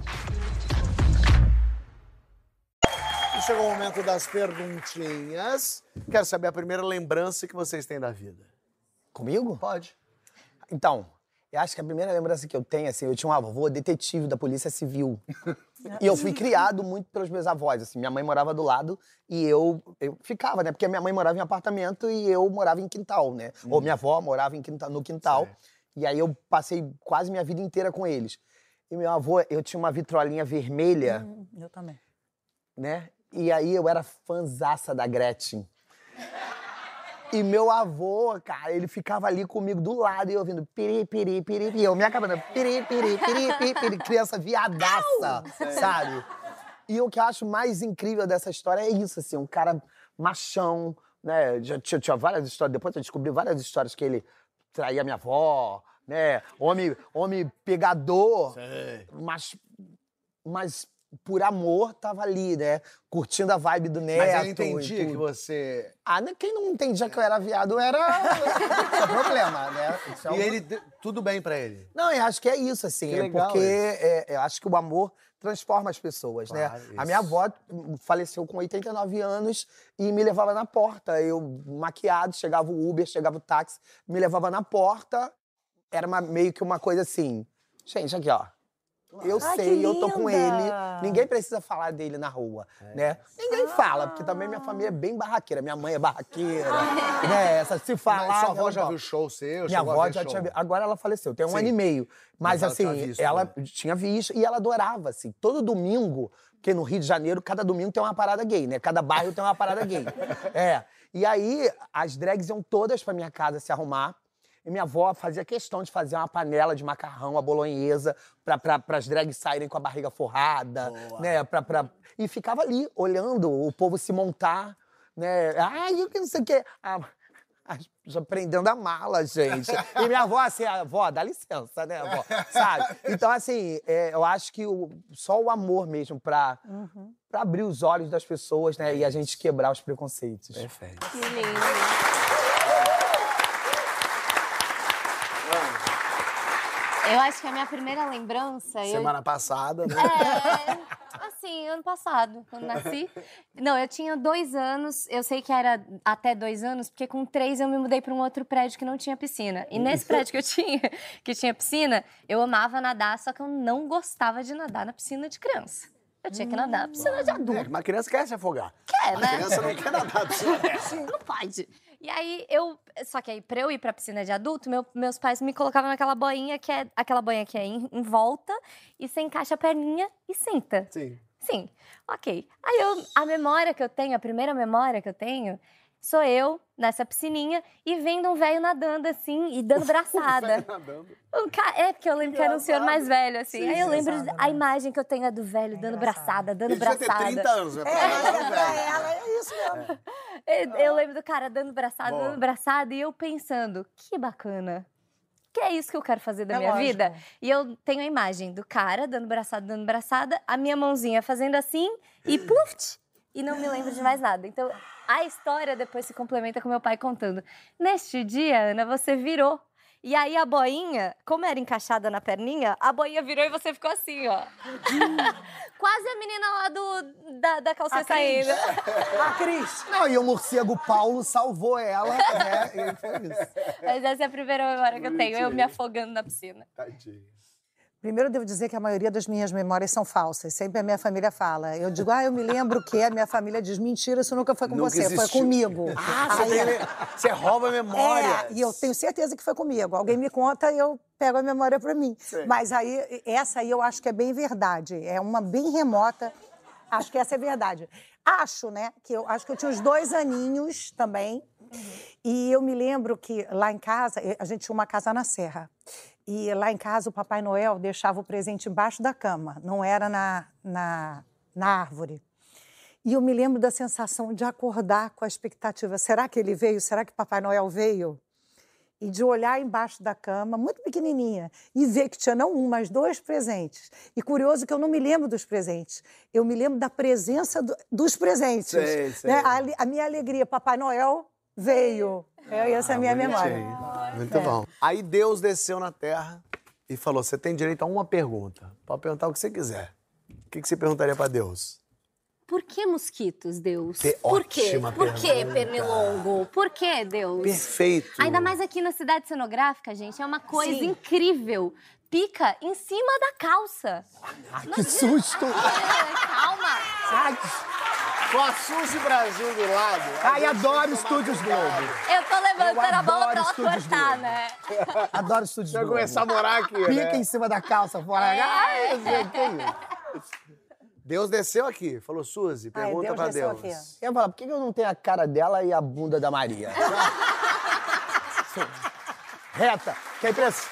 E chegou o momento das perguntinhas. Quero saber a primeira lembrança que vocês têm da vida. Comigo? Pode. Então, eu acho que a primeira lembrança que eu tenho, assim, eu tinha um avô detetive da Polícia Civil. E eu fui criado muito pelos meus avós, assim. Minha mãe morava do lado e eu, eu ficava, né? Porque minha mãe morava em apartamento e eu morava em quintal, né? Ou minha avó morava em quintal, no quintal. E aí eu passei quase minha vida inteira com eles. E meu avô, eu tinha uma vitrolinha vermelha, Eu também. né? E aí eu era fãzaça da Gretchen. E meu avô, cara, ele ficava ali comigo do lado e eu ouvindo piri, piri, piri, e eu me acabando piri, piri, piri, piri, piri, criança viadaça, sabe? E o que eu acho mais incrível dessa história é isso, assim, um cara machão, né? Já tinha, tinha várias histórias, depois eu descobri várias histórias que ele traía minha avó, né? Homem, homem pegador, mas, mas por amor tava ali, né? Curtindo a vibe do neto. Mas ele e entendia que tudo. você... Ah, né, quem não entendia que eu era viado era esse é o problema, né? Isso é E um- ele... Tudo bem pra ele. Não, eu acho que é isso, assim. Que é legal porque isso. é, eu acho que o amor transforma as pessoas, Claro, né? isso. A minha avó faleceu com oitenta e nove anos e me levava na porta. Eu, maquiado, chegava o Uber, chegava o táxi, me levava na porta. Era uma- meio que uma coisa assim... Gente, aqui, ó. Eu Ai, sei, que eu tô com linda! ele. Ninguém precisa falar dele na rua, né? Ninguém fala, porque também minha família é bem barraqueira. Minha mãe é barraqueira, né? Essa, se falar... Mas sua avó ela já fala. viu show seu? Minha chegou a avó ver já show? tinha visto. Agora ela faleceu, tem um Sim. ano e meio. Mas, Mas ela assim, tinha visto, ela né? tinha visto e ela adorava, assim. Todo domingo, porque no Rio de Janeiro, cada domingo tem uma parada gay, né? Cada bairro tem uma parada gay. É. E aí, as drags iam todas pra minha casa se arrumar. E minha avó fazia questão de fazer uma panela de macarrão, a bolonhesa, pra, pra, pras drags saírem com a barriga forrada, Boa. né? Pra, pra... E ficava ali, olhando o povo se montar, né? Ai, eu que não sei o quê. Ah, já prendendo a mala, gente. E minha avó, assim, a avó, dá licença, né, avó? Sabe? Então, assim, é, eu acho que o, só o amor mesmo pra, Uhum. pra abrir os olhos das pessoas, né? E a gente quebrar os preconceitos. Perfeito. Que lindo. Eu acho que a minha primeira lembrança... eu- Semana passada, né? É, assim, ano passado, quando nasci. Não, eu tinha dois anos, eu sei que era até dois anos, porque com três eu me mudei para um outro prédio que não tinha piscina. E nesse prédio que eu tinha, que tinha piscina, eu amava nadar, só que eu não gostava de nadar na piscina de criança. Eu tinha que nadar na piscina de adulto. É, uma criança quer se afogar. Quer, A né? criança não quer nadar, precisa dessa. Não pode. E aí, eu... Só que aí, pra eu ir pra piscina de adulto, meu- meus pais me colocavam naquela boinha que é... Aquela boinha que é em, em volta, e você encaixa a perninha e senta. Sim. Sim, ok. Aí, eu, a memória que eu tenho, a primeira memória que eu tenho, sou eu nessa piscininha e vendo um velho nadando, assim, e dando braçada. Nadando. Um ca- É, porque eu lembro que era um senhor mais velho, assim. Sim, aí eu sim, lembro, engraçado, a né? imagem que eu tenho é do velho dando engraçado. braçada, dando Ele devia ter braçada. trinta anos, né? Pra É, nadar, pra velho. ela é isso mesmo. Eu, eu lembro do cara dando braçada, Boa. dando braçada, e eu pensando, que bacana. Que é isso que eu quero fazer da É minha lógico. vida? E eu tenho a imagem do cara dando braçada, dando braçada, a minha mãozinha fazendo assim, e puf, e não me lembro de mais nada. Então, a história depois se complementa com meu pai contando. Neste dia, Ana, você virou. E aí a boinha, como era encaixada na perninha, a boinha virou e você ficou assim, ó. Quase a menina lá do, da, da calcinha A Cris. saindo. A Cris. Não, e o morcego Paulo salvou ela, né? E foi isso. Mas essa é a primeira memória que eu tenho, eu me afogando na piscina. Tadinho. Primeiro, eu devo dizer que a maioria das minhas memórias são falsas. Sempre a minha família fala. Eu digo, ah, eu me lembro que a minha família diz, mentira, isso nunca foi com Nunca você, existiu. foi comigo. Ah, você, Aí- tem- você rouba a memória. É, e eu tenho certeza que foi comigo. Alguém me conta e eu pego a memória pra mim. Sei. Mas aí, essa aí eu acho que é bem verdade. É uma bem remota. Acho que essa é verdade. Acho, né, que eu acho que eu tinha uns dois aninhos também. E eu me lembro que lá em casa, a gente tinha uma casa na Serra. E lá em casa o Papai Noel deixava o presente embaixo da cama, não era na, na, na árvore. E eu me lembro da sensação de acordar com a expectativa, será que ele veio? Será que Papai Noel veio? E de olhar embaixo da cama, muito pequenininha, e ver que tinha não um, mas dois presentes. E curioso que eu não me lembro dos presentes, eu me lembro da presença do- dos presentes. Sei, sei. Né? A, ale- a minha alegria, Papai Noel veio. É, essa é a minha memória. Muito bom. Aí Deus desceu na terra e falou: você tem direito a uma pergunta. Pode perguntar o que você quiser. O que que você perguntaria pra Deus? Por que mosquitos, Deus? Que Por quê? ótima Por que pergunta. pernilongo? Por que, Deus? Perfeito. Ainda mais aqui na cidade cenográfica, gente, é uma coisa Sim. incrível. Pica em cima da calça. Ai, que susto! Calma. Ai, Com a Suzy Brasil do lado. ai, adoro Estúdios Globo. Eu tô levantando Eu a bola pra adoro vai Estúdios cortar, Globo. né? Adoro Estúdios Vai Globo. começar a morar aqui, Pica né? em cima da calça, fora. Ai, gente, que isso? Deus desceu aqui, falou: Suzy, Ai, pergunta Deus pra desceu Deus. aqui. Eu ia falar, por que eu não tenho a cara dela e a bunda da Maria? Reta, que a impressão...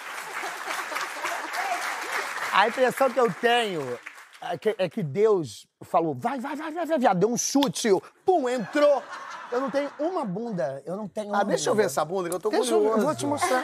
A impressão que eu tenho é que, é que Deus falou, vai, vai, vai, vai, vai, viado, deu um chute, eu, pum, entrou. Eu não tenho uma bunda, eu não tenho uma Ah, deixa eu ver bunda. essa bunda que eu tô Deixa eu, curioso. eu vou te mostrar.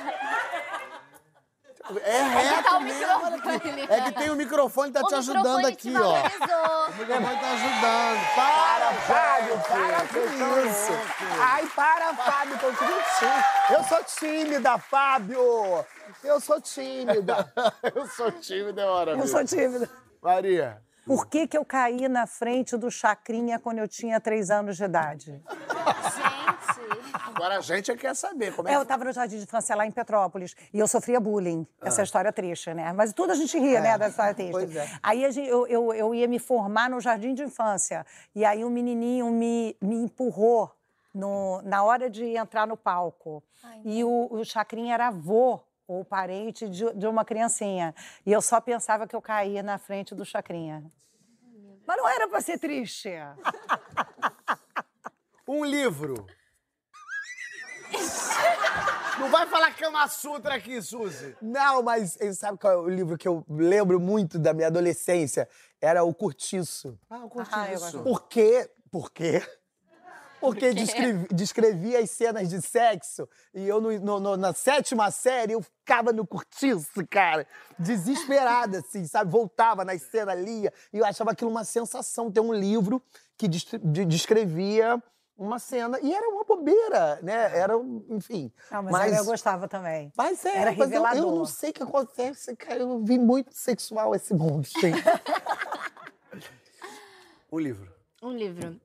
É reto Tá o mesmo. microfone. É que tem o microfone que tá O te ajudando microfone aqui, te ó. valorizou. O microfone tá ajudando. Para, Fábio, para gente, com vocês tão isso. loucos. Ai, para, Fábio, tô tímida. Eu sou tímida, Fábio. Eu sou tímida. Eu sou tímido, é hora. Eu sou tímida. Maria. Por que que eu caí na frente do Chacrinha quando eu tinha três anos de idade? Gente. Agora a gente quer saber como é É, eu que... estava no Jardim de Infância lá em Petrópolis e eu sofria bullying. Essa história triste, né? Mas tudo a gente ria, né, da história triste. pois é. Aí a gente- eu, eu, eu ia me formar no Jardim de Infância e aí um menininho me, me empurrou no- na hora de entrar no palco. E o, o Chacrinha era avô ou parente de, de uma criancinha. E eu só pensava que eu caía na frente do Chacrinha. Mas não era pra ser triste. Um livro. Não vai falar Kama Sutra aqui, Suzy. Não, mas ele sabe qual é o livro que eu lembro muito da minha adolescência? Era O Cortiço. Ah, eu curti Ah, eu isso. gosto. Por quê? Por quê? Porque descrevi- descrevia as cenas de sexo e eu, no- no- no- na sétima série, eu ficava no cortiço, cara. Desesperada, assim, sabe? Voltava nas cenas, lia. E eu achava aquilo uma sensação, ter um livro que des- de- descrevia uma cena. E era uma bobeira, né? Era, um- enfim. Não, mas, eu gostava também. Mas é, Era mas eu, eu revelador. não sei o que acontece, cara. Eu vi muito sexual esse mundo, gente. O livro. Um livro.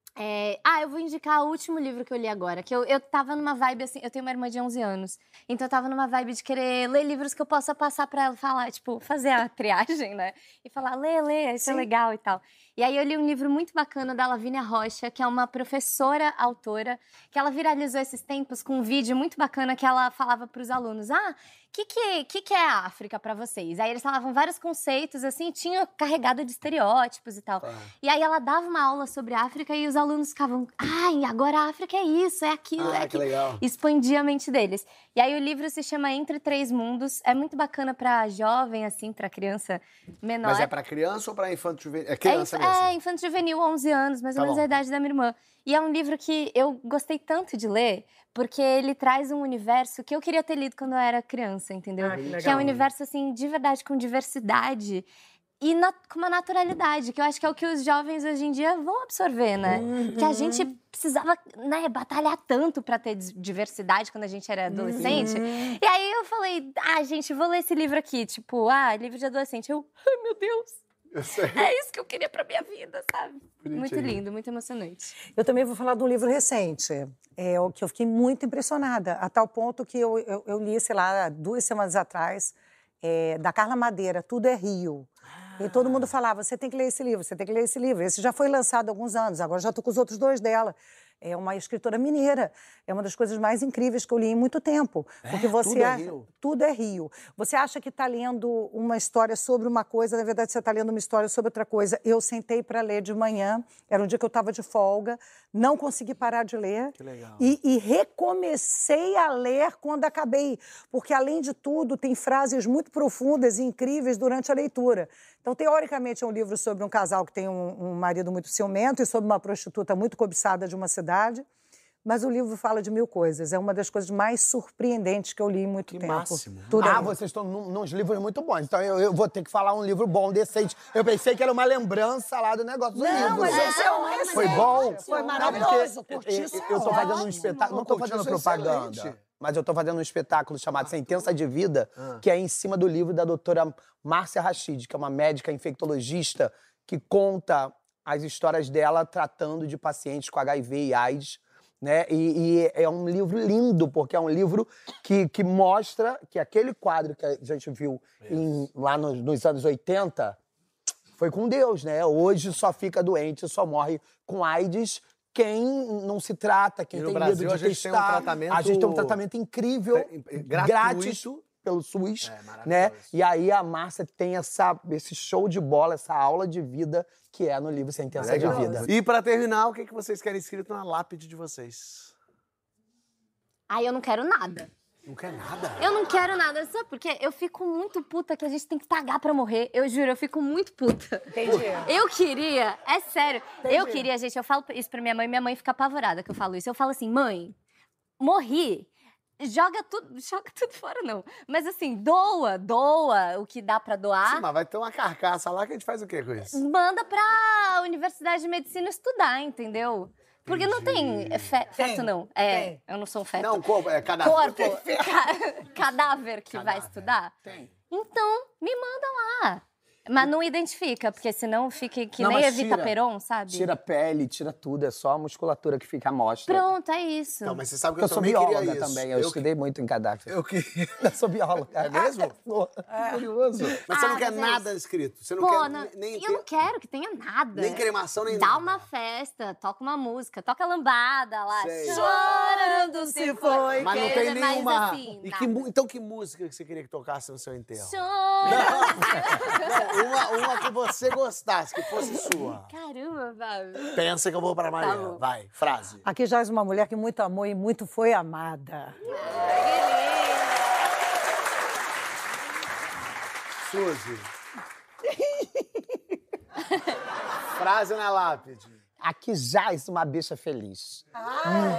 É, Ah, eu vou indicar o último livro que eu li agora, que eu, eu tava numa vibe assim, eu tenho uma irmã de onze anos, então eu tava numa vibe de querer ler livros que eu possa passar pra ela, falar, tipo, fazer a triagem, né? E falar, lê, lê, isso é legal e tal. E aí eu li um livro muito bacana da Lavínia Rocha, que é uma professora autora, que ela viralizou esses tempos com um vídeo muito bacana que ela falava pros alunos, ah, o que que, que que é a África pra vocês? Aí eles falavam vários conceitos, assim, tinha carregado de estereótipos e tal. E aí ela dava uma aula sobre a África e os alunos ficavam, ai, agora a África é isso, é aquilo, Ah, é que aquilo. legal. Expandia a mente deles. E aí o livro se chama Entre Três Mundos, é muito bacana pra jovem, assim, pra criança menor. Mas é pra criança ou pra infanto juvenil? É criança É, mesmo. é infanto juvenil, onze anos, mais ou Tá menos bom. a idade da minha irmã. E é um livro que eu gostei tanto de ler, porque ele traz um universo que eu queria ter lido quando eu era criança, entendeu? Ah, que que é legal. um universo, assim, de verdade, com diversidade e na- com uma naturalidade, que eu acho que é o que os jovens hoje em dia vão absorver, né? Que a gente precisava, né, batalhar tanto pra ter dis- diversidade quando a gente era adolescente. E aí eu falei, ah, gente, vou ler esse livro aqui, tipo, ah, livro de adolescente. Eu, ai, meu Deus, Eu sei. é isso que eu queria pra minha vida, sabe? Bonitinho. Muito lindo, muito emocionante. Eu também vou falar de um livro recente, é, o que eu fiquei muito impressionada, a tal ponto que eu, eu, eu li, sei lá, duas semanas atrás, é, da Carla Madeira, Tudo é Rio. E todo mundo falava, você tem que ler esse livro, você tem que ler esse livro. Esse já foi lançado há alguns anos, agora já estou com os outros dois dela. É uma escritora mineira. É uma das coisas mais incríveis que eu li em muito tempo. Porque você Tudo é acha- Rio? Tudo é Rio. Você acha que está lendo uma história sobre uma coisa, na verdade você está lendo uma história sobre outra coisa. Eu sentei para ler de manhã, era um dia que eu estava de folga, não consegui parar de ler. Que legal. E, e recomecei a ler quando acabei. Porque, além de tudo, tem frases muito profundas e incríveis durante a leitura. Então, teoricamente, é um livro sobre um casal que tem um, um marido muito ciumento e sobre uma prostituta muito cobiçada de uma cidade. Mas o livro fala de mil coisas. É uma das coisas mais surpreendentes que eu li em muito Que tempo. máximo. Tudo é Ah, Rio. vocês estão num, nos livros muito bons. Então eu, eu vou ter que falar um livro bom, decente. Eu pensei que era uma lembrança lá do negócio do livro. Não, mas esse é um excelente. Foi bom? Foi Não, maravilhoso. porque Cortiço eu, é eu tô fazendo um ótimo. espetáculo. Não tô fazendo Cortiço é propaganda. excelente. Mas eu tô fazendo um espetáculo chamado Sentença de Vida, que é em cima do livro da doutora Márcia Rachid, que é uma médica infectologista que conta as histórias dela tratando de pacientes com H I V e AIDS. Né? E, e é um livro lindo, porque é um livro que, que mostra que aquele quadro que a gente viu em- lá nos, nos anos oitenta foi com Deus, né? Hoje só fica doente, só morre com AIDS quem não se trata, quem E no tem Brasil, medo a de gente tem um testar. tratamento- A gente tem um tratamento incrível, É, gratuito. grátis pelo SUS, É, maravilhoso. né? E aí a Márcia tem essa, esse show de bola, essa aula de vida que é no livro Sentença de Vida. E pra terminar, o que que vocês querem escrito na lápide de vocês? Ai, eu não quero nada. Não quer nada? Eu não quero nada, sabe por quê? Eu fico muito puta que a gente tem que pagar pra morrer. Eu juro, eu fico muito puta. Entendi. Eu queria, é sério, eu queria, gente, eu falo isso pra minha mãe, minha mãe fica apavorada que eu falo isso. Eu falo assim, mãe, morri, joga tudo, joga tudo fora não. Mas assim, doa, doa o que dá pra doar. Sim, mas vai ter uma carcaça lá que a gente faz o quê com isso? Manda pra Universidade de Medicina estudar, entendeu? Porque não tem fe feto, não. É, Tem. eu não sou um feto. Não, corpo, é cadáver. Corpo, ca- cadáver que vai estudar. Tem. Então, me manda lá. Mas não identifica, porque senão fica que Não, nem mas Evita tira. Peron, sabe? Tira a pele, tira tudo, é só a musculatura que fica à mostra. Pronto, é isso. Não, mas você sabe que Eu, eu, sou também bióloga queria isso. também, eu, estudei muito em cadáver. Eu queria... Eu sou bióloga. É mesmo? É. Curioso. Mas você não Ah, quer mas é nada escrito? Você não Pô, quer não- nem eu ter... não quero que tenha nada. Nem cremação, nem Dá nada. uma festa, toca uma música, toca lambada lá. Sei. Chorando se foi. Mas não que- tem mas, nenhuma... assim, E que nada. mu- Então que música que você queria que tocasse no seu enterro? Chorando. Não, uma, uma que você gostasse, que fosse sua. Caramba, Fábio. Pensa que eu vou pra Maria. bom. Vai, frase. Aqui já és uma mulher que muito amou e muito foi amada. Ai, que lindo. Suzy. Frase na lápide. Aqui jaz uma bicha feliz. Hum.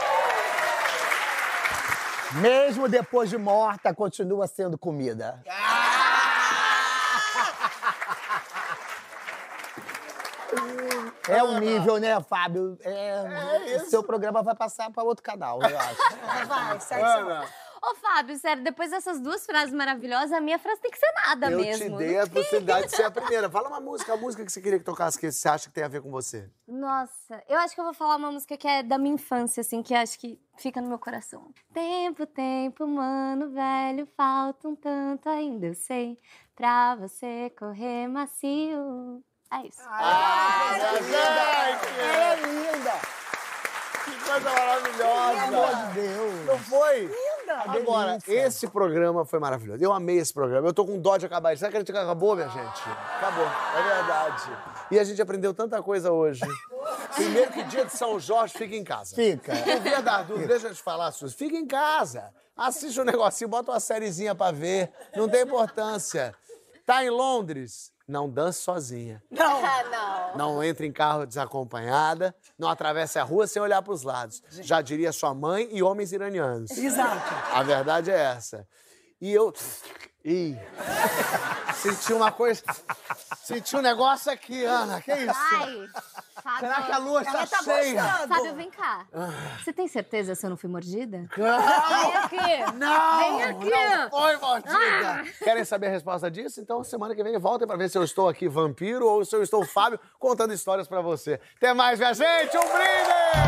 Mesmo depois de morta, continua sendo comida. É um nível, né, Fábio? É, o seu programa vai passar para outro canal, eu acho. Vai, segue Ana. Ô, Fábio, sério, depois dessas duas frases maravilhosas, a minha frase tem que ser nada eu mesmo. Eu te dei a possibilidade de ser a primeira. Fala uma música, a música que você queria que tocasse, que você acha que tem a ver com você. Nossa, eu acho que eu vou falar uma música que é da minha infância, assim, que acho que fica no meu coração. Tempo, tempo, mano, velho, falta um tanto ainda, eu sei, pra você correr macio. É isso. Ah, minha gente! É linda! Que coisa maravilhosa! Pelo amor de Deus! Não foi? Linda! Agora, esse programa foi maravilhoso. Eu amei esse programa. Eu tô com dó de acabar. Você acredita que acabou, minha gente? Acabou. É verdade. E a gente aprendeu tanta coisa hoje. Primeiro que dia de São Jorge, fica em casa. Fica. Não via dar dúvida. Deixa eu te falar, Suzy. Fica em casa. Assiste um negocinho, bota uma sériezinha pra ver. Não tem importância. Tá em Londres? Não dance sozinha. Não. não. Não entre em carro desacompanhada. Não atravesse a rua sem olhar pros lados. Já diria sua mãe e homens iranianos. Exato. A verdade é essa. E eu... Ih... Senti uma coisa... Senti um negócio aqui, Ana. Que isso? Ai, Fábio... Será que a lua está tá cheia? gostando. Fábio, vem cá. Você tem certeza se eu não fui mordida? Não! Vem aqui! Não! Vem aqui! Não foi mordida! Querem saber a resposta disso? Então, semana que vem, voltem pra ver se eu estou aqui vampiro ou se eu estou Fábio contando histórias pra você. Até mais, minha gente! Um brinde!